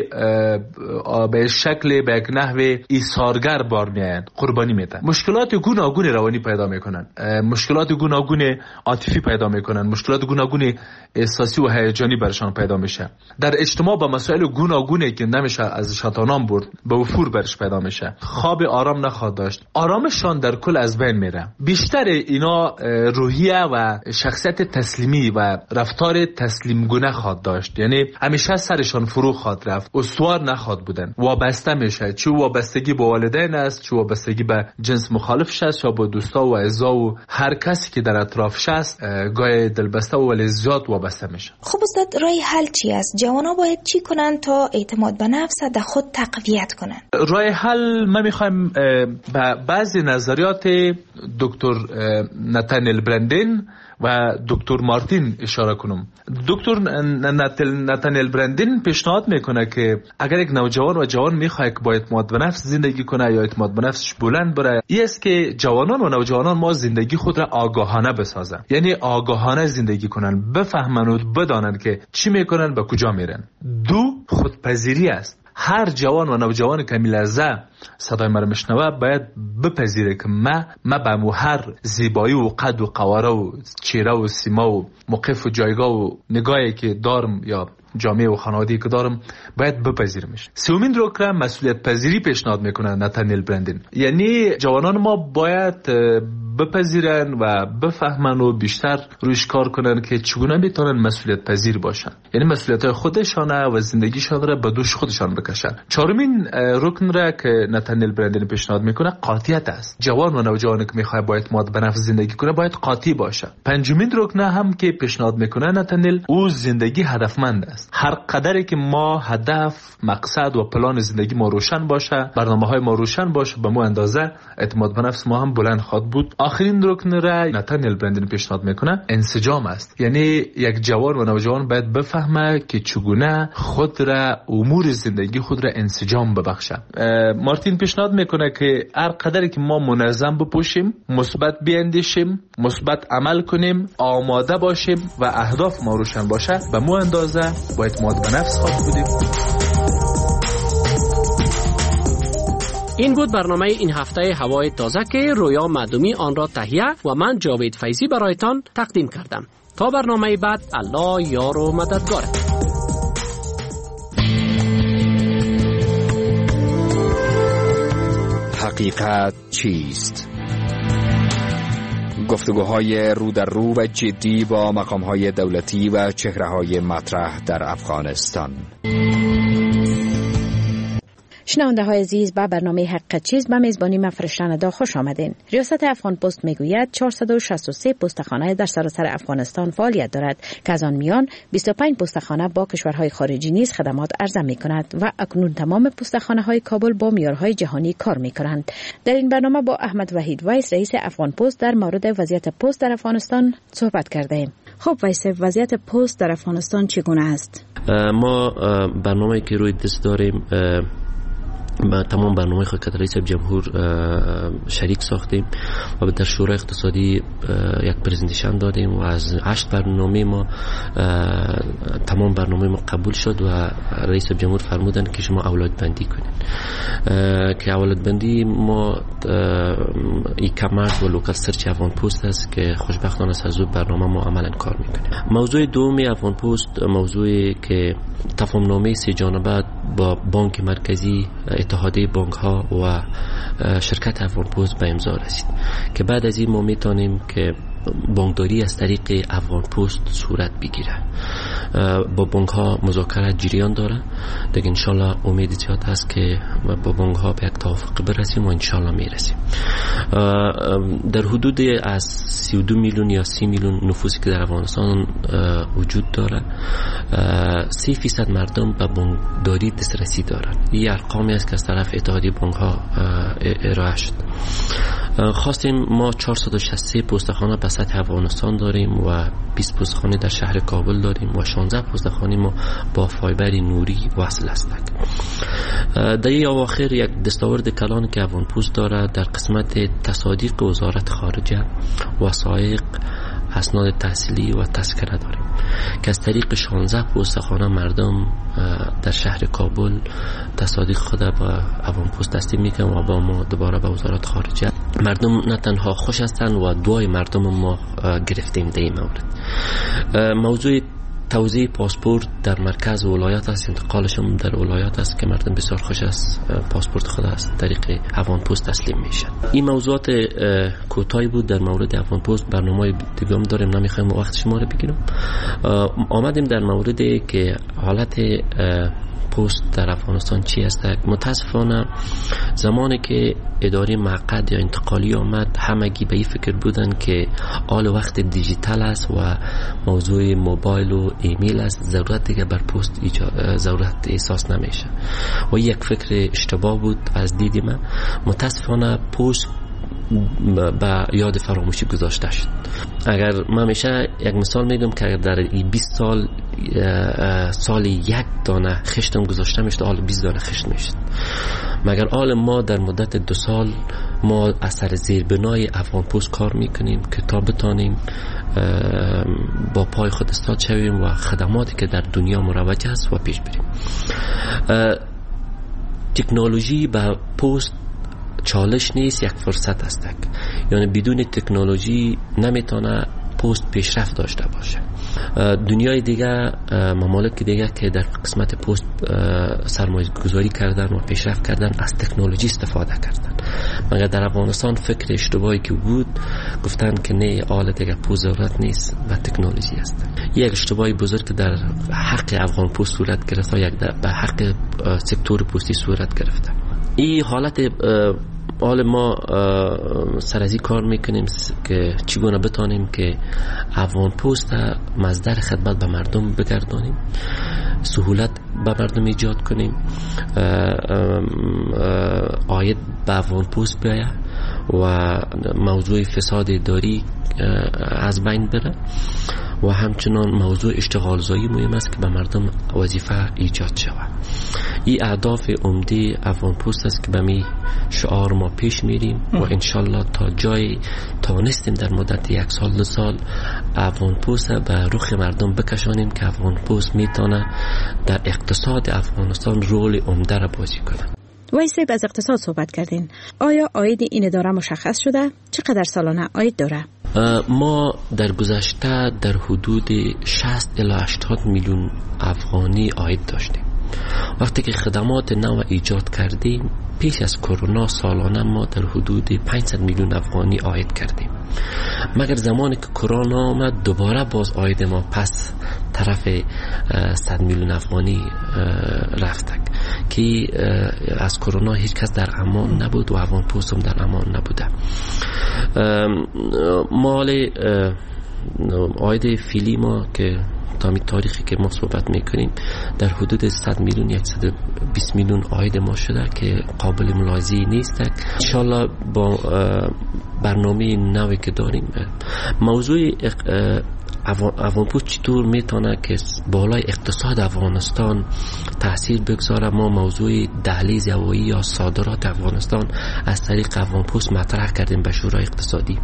به شکل به یک نحو ایثارگر بار میاین، قربانی میدن. مشکلات گوناگون روانی پیدا میکنن، مشکلات گوناگون عاطفی پیدا میکنن، مشکلات گوناگون احساسی و هیجانی برشان پیدا میشه. در اجتماع با مسائل گوناگونی که نمیشه از شطانان برد به وفور برش پیدا میشه. خواب آرام نخواهد داشت، آرامشان در کل از بین میره. بیشتر اینا روحیه و شخصیت تسلیمی و رفتار تسلیم گونه خواهد داشت، یعنی همیشه سرشان فرو خواهد رفت، استوار نخواهد بودن، وابسته میشه. چه وابستگی به والدین است، چه وابستگی به جنس مخالفش است، یا با دوستا و اعضا و هر کسی که در اطرافش است، گاهی دلبسته و ولی زیاد وابسته میشه. خب استاد، راه حل چی است؟ جوانا باید چی کنن تا اعتماد به نفس در خود تقویت کنن؟ راه حل ما میخوایم به بعضی نظریات دکتر نتانیل برندین و دکتر مارتین اشاره کنم. دکتر نتانیل برندین پیشنهاد میکنه که اگر یک نوجوان و جوان میخواد که با اعتماد به نفس زندگی کنه یا اعتماد به نفسش بلند بره، این است که جوانان و نوجوانان ما زندگی خود را آگاهانه بسازن، یعنی آگاهانه زندگی کنن، بفهمن و بدانن که چی میکنن، به کجا میرن. دو، خودپذیری است. هر جوان و نوجوان که میلرزه صدای مرا میشنوه باید بپذیره که ما ما به مو هر زیبایی و قد و قواره و چهره و سیما و موقف و جایگاه و نگاهی که دارم یا جامعه و خانوادگی که دارم باید بپذیرمش. سومین رکن مسئولیت پذیری پیشنهاد میکنه نتانیل برندین، یعنی جوانان ما باید بپذیرن و بفهمن و بیشتر رویش کار کنن که چگونه میتونن مسئولیت پذیر باشن، یعنی مسئولیت خودشان و زندگیشان را به دوش خودشان بکشن. چهارمین رکن را که نتانیل برندین پیشنهاد میکنه قاطعیت است. جوان و نوجوانی که میخواد با اعتماد به نفس زندگی کنه باید قاطع باشه. پنجمین رکن هم که پیشنهاد میکنه نتانیل، او زندگی هدفمند است. هر قدری که ما هدف، مقصد و پلان زندگی ما روشن باشه، برنامه‌های ما روشن باشه، به مو اندازه اعتماد به نفس ما هم بلند خواهد بود. آخرین رکن را نتانیل برندین پیشنهاد میکنه انسجام است، یعنی یک جوان و نوجوان باید بفهمه که چگونه خود را، امور زندگی خود را انسجام ببخشه. مارتین پیشنهاد میکنه که هر قدری که ما منظم بپوشیم، مثبت بیاندیشیم، مثبت عمل کنیم، آماده باشیم و اهداف ما روشن باشه، به مو اندازه با اعتماد به نفس خواهد بودیم. این بود برنامه این هفته هوای تازه که رویا معدومی آن را تهیه و من جاوید فیضی برایتان تقدیم کردم. تا برنامه بعد، الله یار و مددگارت. حقیقت چیست؟ گفتگوهای رو در رو و جدی با مقامهای دولتی و چهره‌های مطرح در افغانستان. شنونده های عزیز، به برنامه حقیقت چیست به میزبانی من فرشته ندا خوش آمدین. ریاست افغان پست میگوید چهارصد و شصت و سه پستخانه در سراسر افغانستان فعالیت دارد که از آن میان بیست و پنج پستخانه با کشورهای خارجی نیز خدمات عرضه می کند و اکنون تمام پستخانه های کابل با معیارهای جهانی کار می کنند. در این برنامه با احمد وحید ویس رئیس افغان پست در مورد وضعیت پست در افغانستان صحبت کرده ایم. خب ویس، وضعیت پست در افغانستان چگونه است؟ ما برنامه‌ای که روی دست داریم با تمام برنامه خود که رئیس جمهور شریک ساختیم و در شورای اقتصادی یک پرزنتیشن دادیم و از هشت برنامه ما تمام برنامه ما قبول شد و رئیس جمهور فرمودن که شما اولاد بندی کنید که اولاد بندی ما ای کامرس و لوکال سرچ افغان پست است که خوشبختانه از او برنامه ما عملا کار میکنه. موضوع دومی افغان پست موضوعی که تفاهم نامه سه جانبه با بانک مرکزی، اتحادیه بانک ها و شرکت افغان پست به امضا رسید که بعد از این ما میتونیم که بانکداری از طریق افغان پست صورت بگیره. با بانک ها مذاکرات جریان داره دیگه. انشالله امید زیاد هست که با بانک ها به یک توافق برسیم و انشالله میرسیم. در حدود از سی و دو میلیون یا سی میلیون نفوسی که در افغانستان وجود داره، سی فیصد مردم به بانکداری دسترسی دارن. این ارقامی است که از طرف اتحادیه بانک ها ارائه شد. خواستیم ما چهارصد و شصت و سه پستخانه به سطح افغانستان داریم و بیست پستخانه در شهر کابل داریم و شانزده پستخانه ما با فایبر نوری وصل هستند. در این اواخر یک دستاورد کلان که افغان پست داره در قسمت تصادیق وزارت خارجه، وثایق، اسناد تحصیلی و تذکره داریم که از طریق شانزده پستخانه مردم در شهر کابل تصادیق خود با افغان پست تسلیم میکنن و با ما دوباره به وزارت خارجه. مردم نه تنها خوش هستند و دعای مردم ما گرفتیم در این مورد. موضوع توزیع پاسپورت در مرکز ولایت است، انتقالش هم در ولایت است که مردم بسیار خوش است پاسپورت خود است طریق افغان پست تسلیم میشه. این موضوعات کوتاهی بود در مورد افغان پست. برنامه دیگه هم داریم، نمیخوایم وقت شما رو بگیرم. آمدیم در موردی که حالت پست در افغانستان چی است. متاسفانه زمانی که اداره معقد یا انتقالی آمد، همگی به این فکر بودن که آل وقت دیجیتال است و موضوع موبایل و ایمیل است، ضرورت دیگه بر پست ضرورت احساس نمیشه و یک فکر اشتباه بود از دید من. متاسفانه پست به یاد فراموشی گذاشته شد. اگر من همیشه یک مثال میگم که اگر در این بیست سال سال یک دانه خشتم گذاشته میشد، حال بیست دانه خشت میشد. مگر حال ما در مدت دو سال ما اثر زیربنای افغان پوست کار میکنیم که تا بتانیم با پای خود استاد شویم و خدماتی که در دنیا مروج است و پیش بریم. تکنولوژی به پوست چالش نیست، یک فرصت است. یعنی بدون تکنولوژی نمیتونه پوست پیشرفت داشته باشه. دنیای دیگه، ممالک دیگه که در قسمت پوست سرمایه گذاری کردن و پیشرفت کردن از تکنولوژی استفاده کردن. مگر در افغانستان فکر اشتباهی که بود، گفتن که نه، آل دیگه پوست ضرورت نیست و تکنولوژی است. یک اشتباهی بزرگ در حق افغان پوست صورت گرفت و یک به حق سکتور پوستی صورت گرفت. این حالت حال ما سر از این کار میکنیم که چگونه بتانیم که افغان پوست مصدر خدمت به مردم بگردانیم، سهولت به مردم ایجاد کنیم، عاید به افغان پوست بیاید و موضوع فساد اداری از بین بره و همچنان موضوع اشتغال زایی مهم است که به مردم وظیفه ایجاد شود. این اهداف عمده افغان پوست است که به می شعار ما پیش میریم و انشالله تا جای توانستیم در مدت یک سال دو سال افغان پوست به رخ مردم بکشانیم که افغان پوست میتونه در اقتصاد افغانستان رول عمده را بازی کنه. وایسه از اقتصاد صحبت کردین. آیا عاید این اداره مشخص شده؟ چقدر سالانه عاید داره؟ ما در گذشته در حدود شصت الی هشتاد میلیون افغانی عاید داشتیم. وقتی که خدمات نو ایجاد کردیم پیش از کرونا سالانه ما در حدود پانصد میلیون افغانی عاید کردیم. مگر زمانی که کرونا آمد دوباره باز عاید ما پس طرف صد میلیون افغانی رفتک که از کرونا هیچ کس در امان نبود و افغان پوست هم در امان نبوده. مال عاید فیلی ما که تا می تاریخی که ما صحبت میکنیم در حدود صد میلیون صد و بیست میلیون عاید ما شده که قابل ملاحظه نیست. انشالله با برنامه نوی که داریم موضوع افغان پوست چطور میتونه که بالای اقتصاد افغانستان تاثیر بگذاره. ما موضوع دهلیز هوایی یا صادرات افغانستان از طریق افغان پوست مطرح کردیم به شورای اقتصادی.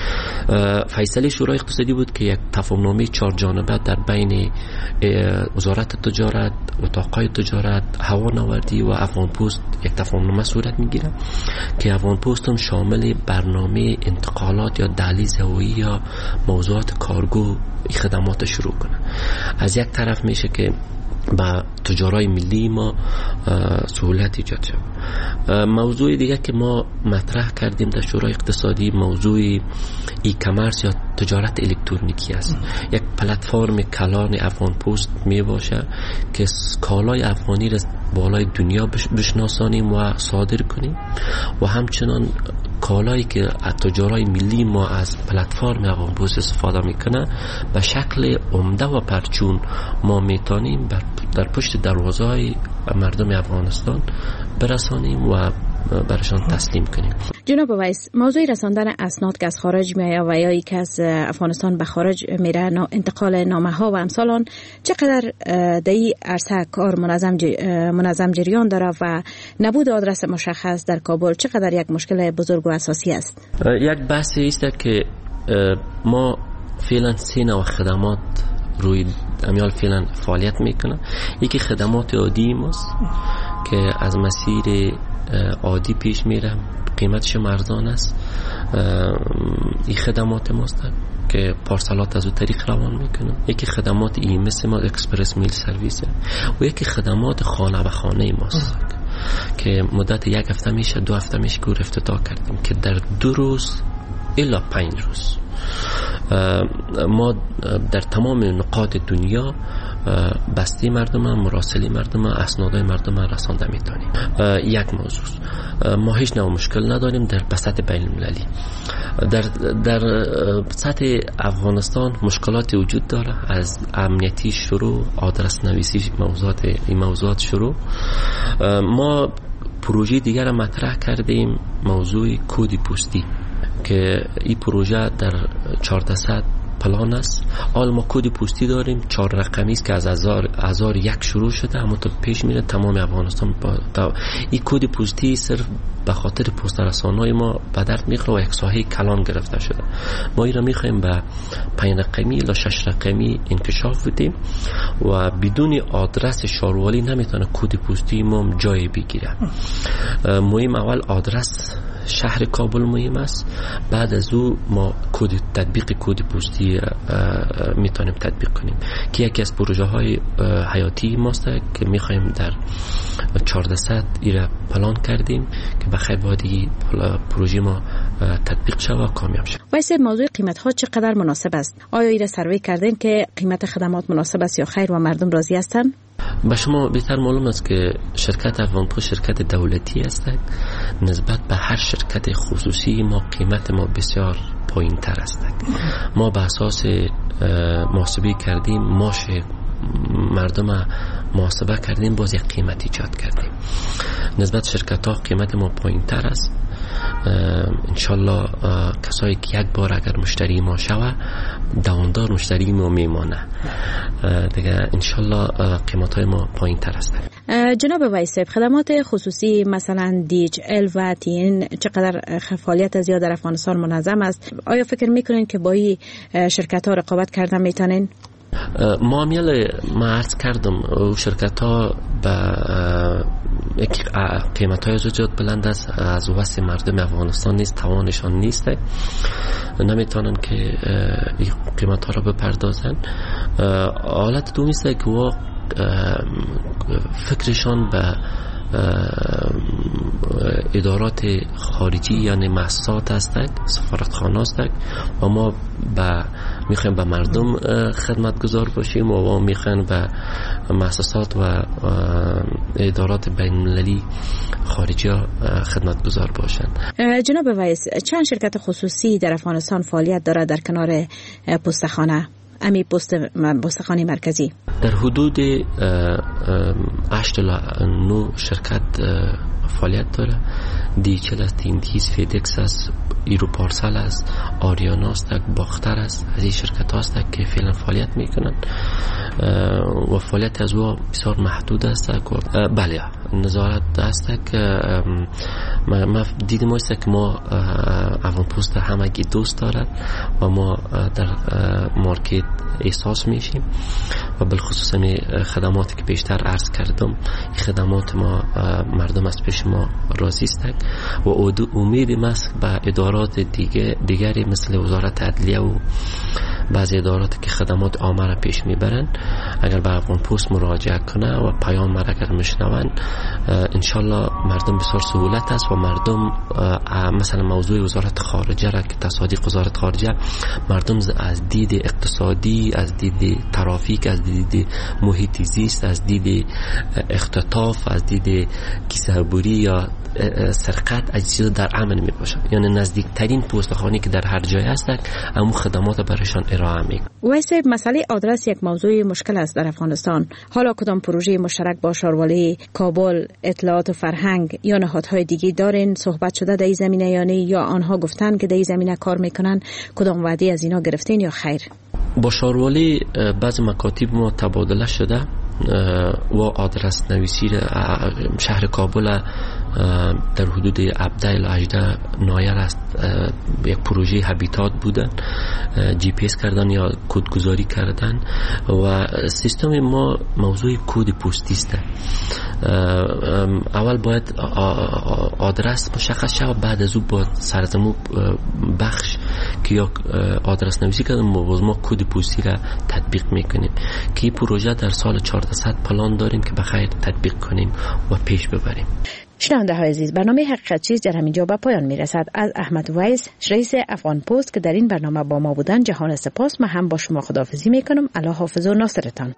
فیصله شورای اقتصادی بود که یک تفاهمنامه چهار جانبه در بین وزارت تجارت، اتاقای تجارت، هوانوردی و افغان پوست یک تفاهمنامه صورت میگیره که افغان پوست هم شامل برنامه انتقالات یا دهلیز هوایی یا موضوعات کارگو خدمات شروع کنه. از یک طرف میشه که با تجارای ملی ما سهولت ایجاد شد. موضوع دیگه که ما مطرح کردیم در شورای اقتصادی موضوع ای کامرس یا تجارت الکترونیکی است. یک پلتفرم کلان افغان پوست می باشه که کالای افغانی را بالای دنیا بشناسانیم و صادر کنیم و همچنان کالایی که تجارای ملی ما از پلتفرم افغان پوست استفاده میکنه به شکل عمده و پرچون ما میتونیم در پشت دروازه‌های مردم افغانستان برسانیم و برشان تسلیم کنیم. جناب ویس، موضوع رساندن اسناد که از خارج میآید و یا که از افغانستان به خارج میره، انتقال نامه ها و امثال آن، چقدر در این عرصه کار منظم منظم جریان داره و نبود آدرس مشخص در کابل چقدر یک مشکل بزرگ و اساسی است؟ یک بحثی است که ما فعلا سه نوع خدمات روی امیال فعلا فعالیت میکنه. یکی خدمات عادی ماست که از مسیر عادی پیش میره، قیمتش ارزان است. این خدمات ماست که پارسالات از او طریق روان میکنه. یکی خدمات ای مثل ما اکسپرس میل سرویس و یکی خدمات خانه به خانه ماست که مدت یک هفته میشه دو هفته میشه که افتتاح کردیم که در دو روز الا پنج روز ما در تمام نقاط دنیا بسته مردم هم، مراسلی مردم هم، اسنادهای مردم هم رسانده میتونیم. یک موضوع ما هیچ نوع مشکل نداریم در سطح بین المللی. در در سطح افغانستان مشکلات وجود داره، از امنیتی شروع، آدرس نویسی موضوعات این موضوعات شروع. ما پروژه دیگر را مطرح کردیم، موضوع کد پستی که این پروژه در چهارصد پلان است. حال ما کد پستی داریم چهار رقمی است که از هزار و یک شروع شده، اما تا پیش میره تمام افغانستان با این کد پستی صرف به خاطر پست رسانای ما به درد میخوره و یک ساحه کلان گرفته شده. ما این را میخوایم به پنج رقمی یا شش رقمی انکشاف بدیم و بدون آدرس شاروالی نمیتونه کد پستی ما جای بگیره. مهم اول آدرس شهر کابل مهم است، بعد از او ما کد تطبیق کد پستی میتونیم تطبیق کنیم که یکی از پروژه های حیاتی ماست که میخوایم در چهارصد ایره پلان کردیم که بخیر بادی پروژه ما تطبیق شود و کامیاب شود. وایس موضوع قیمت ها چقدر مناسب است؟ آیا ایره سروی کردین که قیمت خدمات مناسب است یا خیر و مردم راضی هستند؟ به شما بهتر معلوم است که شرکت افغانپست شرکت دولتی است. نسبت به هر شرکت خصوصی ما قیمت ما بسیار پایین تر است. ما به اساس محاسبه کردیم، ماش مردم محاسبه کردیم، باز یک قیمت ایجاد کردیم. نسبت شرکت ها قیمت ما پایین تر است. انشالله کسایی که یک بار اگر مشتری ما شوه دوامدار مشتری ما میمانه دیگه. انشالله قیمت های ما پایین تر است. جناب ویس، خدمات خصوصی مثلا دی اچ ال و تی این چقدر فعالیت زیاد در افغانستان منظم است؟ آیا فکر میکنین که با این شرکت ها رقابت کردن میتونین؟ معامله ما عرض کردم شرکت ها به قیمت های زیاد بلند است، از وسع مردم افغانستان نیست، توانشان نیست، نمیتونن که این قیمت ها را بپردازن. حالت دومی است که و فکرشان به ادارات خارجی یعنی مؤسسات هستند، سفارتخانه هستند و ما با میخوایم به مردم خدمت گذار باشیم و ما میخوایم به مؤسسات و ادارات بین المللی خارجی خدمت گذار باشند. جناب ویس، چند شرکت خصوصی در افغانستان فعالیت دارد در کنار پستخانه؟ امی پست پستخانه مرکزی در حدود هشت الی نه شرکت فعالیت داره. دیچل است، تیندیز، فیدکس است، ایرو پارسل است، آریانا است، باختر است. از این شرکت هاست که فعلا فعالیت میکنن و فعالیت از او بسیار محدود است. بله نظارت است که ما دیدیم است که ما افغانپست همگی دوست دارد و ما در مارکت احساس میشیم و بالخصوص می خدماتی که بیشتر عرض کردم، خدمات ما مردم از پیش ما راضی هستند و امیدیم است به ادارات دیگه دیگری مثل وزارت عدلیه و بعضی ادارات که خدمات عامه را پیش میبرن اگر به افغانپست مراجعه کنه و پیام ما اگر میشنون انشالله مردم بسیار سهولت است و مردم مثلا موضوع وزارت خارجه را که تصادیق وزارت خارجه مردم از دید اقتصادی، از دید ترافیک، از دید محیط زیست، از دید اختطاف، از دید کیسه‌بری یا سرقت از چیزا در امن می باشند. یعنی نزدیکترین پستخانه که در هر جای هست اما خدمات برایشان ارائه می. ویس، مسئله آدرس یک موضوع مشکل است در افغانستان. حالا کدام پروژه مشترک با شاروالی کابل، اطلاعات و فرهنگ یا نهادهای دیگه دارین؟ صحبت شده در این زمینه یا نه؟ یا آنها گفتن که در این زمینه کار میکنن؟ کدام وعده از اینا گرفتین یا خیر؟ با شاروالی بعض مکاتب ما تبادله شده و آدرس نویسی شهر کابل در حدود هفده الی هجده نایر است. یک پروژه هابیتات بودن، جی پی اس کردن یا کدگذاری کردن و سیستم ما موضوع کد پستی است. اول باید آدرس مشخص شود، بعد از او با سرزمین بخش که یا آدرس نویسی کردن ما کد پستی را تطبیق میکنیم که این پروژه در سال چهارصد پلان داریم که بخیر تطبیق کنیم و پیش ببریم. شنونده های عزیز، برنامه حقیقت چیز در همینجا به پایان میرسد. از احمد ویس رئیس افغانپست که در این برنامه با ما بودن جهان سپاس. من هم با شما خداحافظی میکنم. الله حافظ و ناصرتان.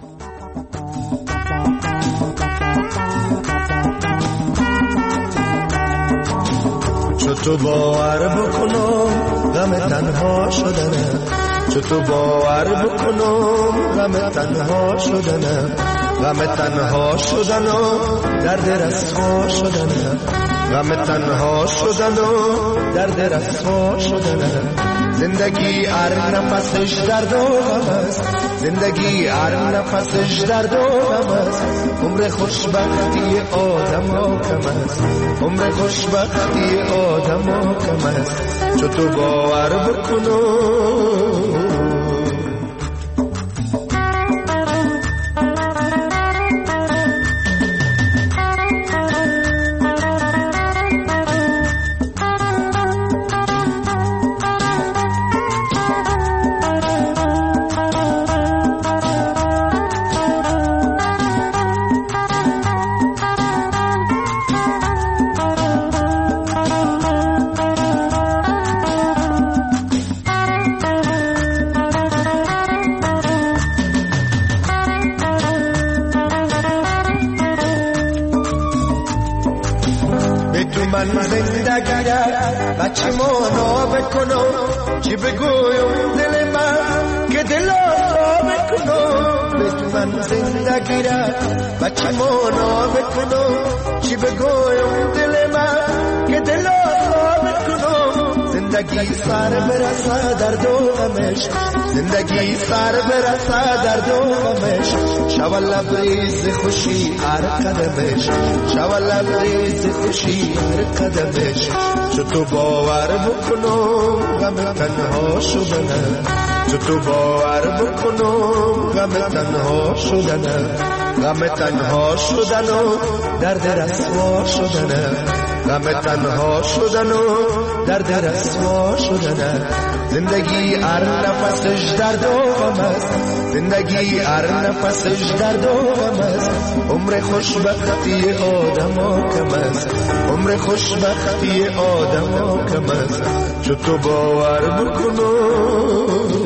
چطور باور بکنم غم تنها شدنه، چطور باور بکنم غم تنها شدنه. غم تنها شدن و درد رسوا شدن، غم تنها شدن و درد رسوا شدن. زندگی هر نفسش درد و غم است، زندگی هر نفسش درد و غم است. عمر خوشبختی آدم ها کم است، عمر خوشبختی آدم ها کم است. چو تو باور بکنو بچه مانا بکنم چی بگویم دل من که دل آتا بکنم. به تو من زندگی را بچه مانا بکنم چی بگویم دل من که دل آتا بکنم. زندگی سر برسه در دو غمش، زندگی سر برسه در دو غمش. شو لبریز خوشی هر قدمش، شو لبریز خوشی هر قدمش. چو تو باور بکنم غم تنها شدن، چو تو باور بکنم غم تنها شدن، غم تنها شدن و درد رسوا شدن، غم تنها شدن و درد رسوا شدن. زندگی هر نفسش درد و غم است، زندگی هر نفسش درد و غم است. عمر خوشبختی آدم ها کم است، عمر خوشبختی آدم ها کم است. چو تو باور بکنو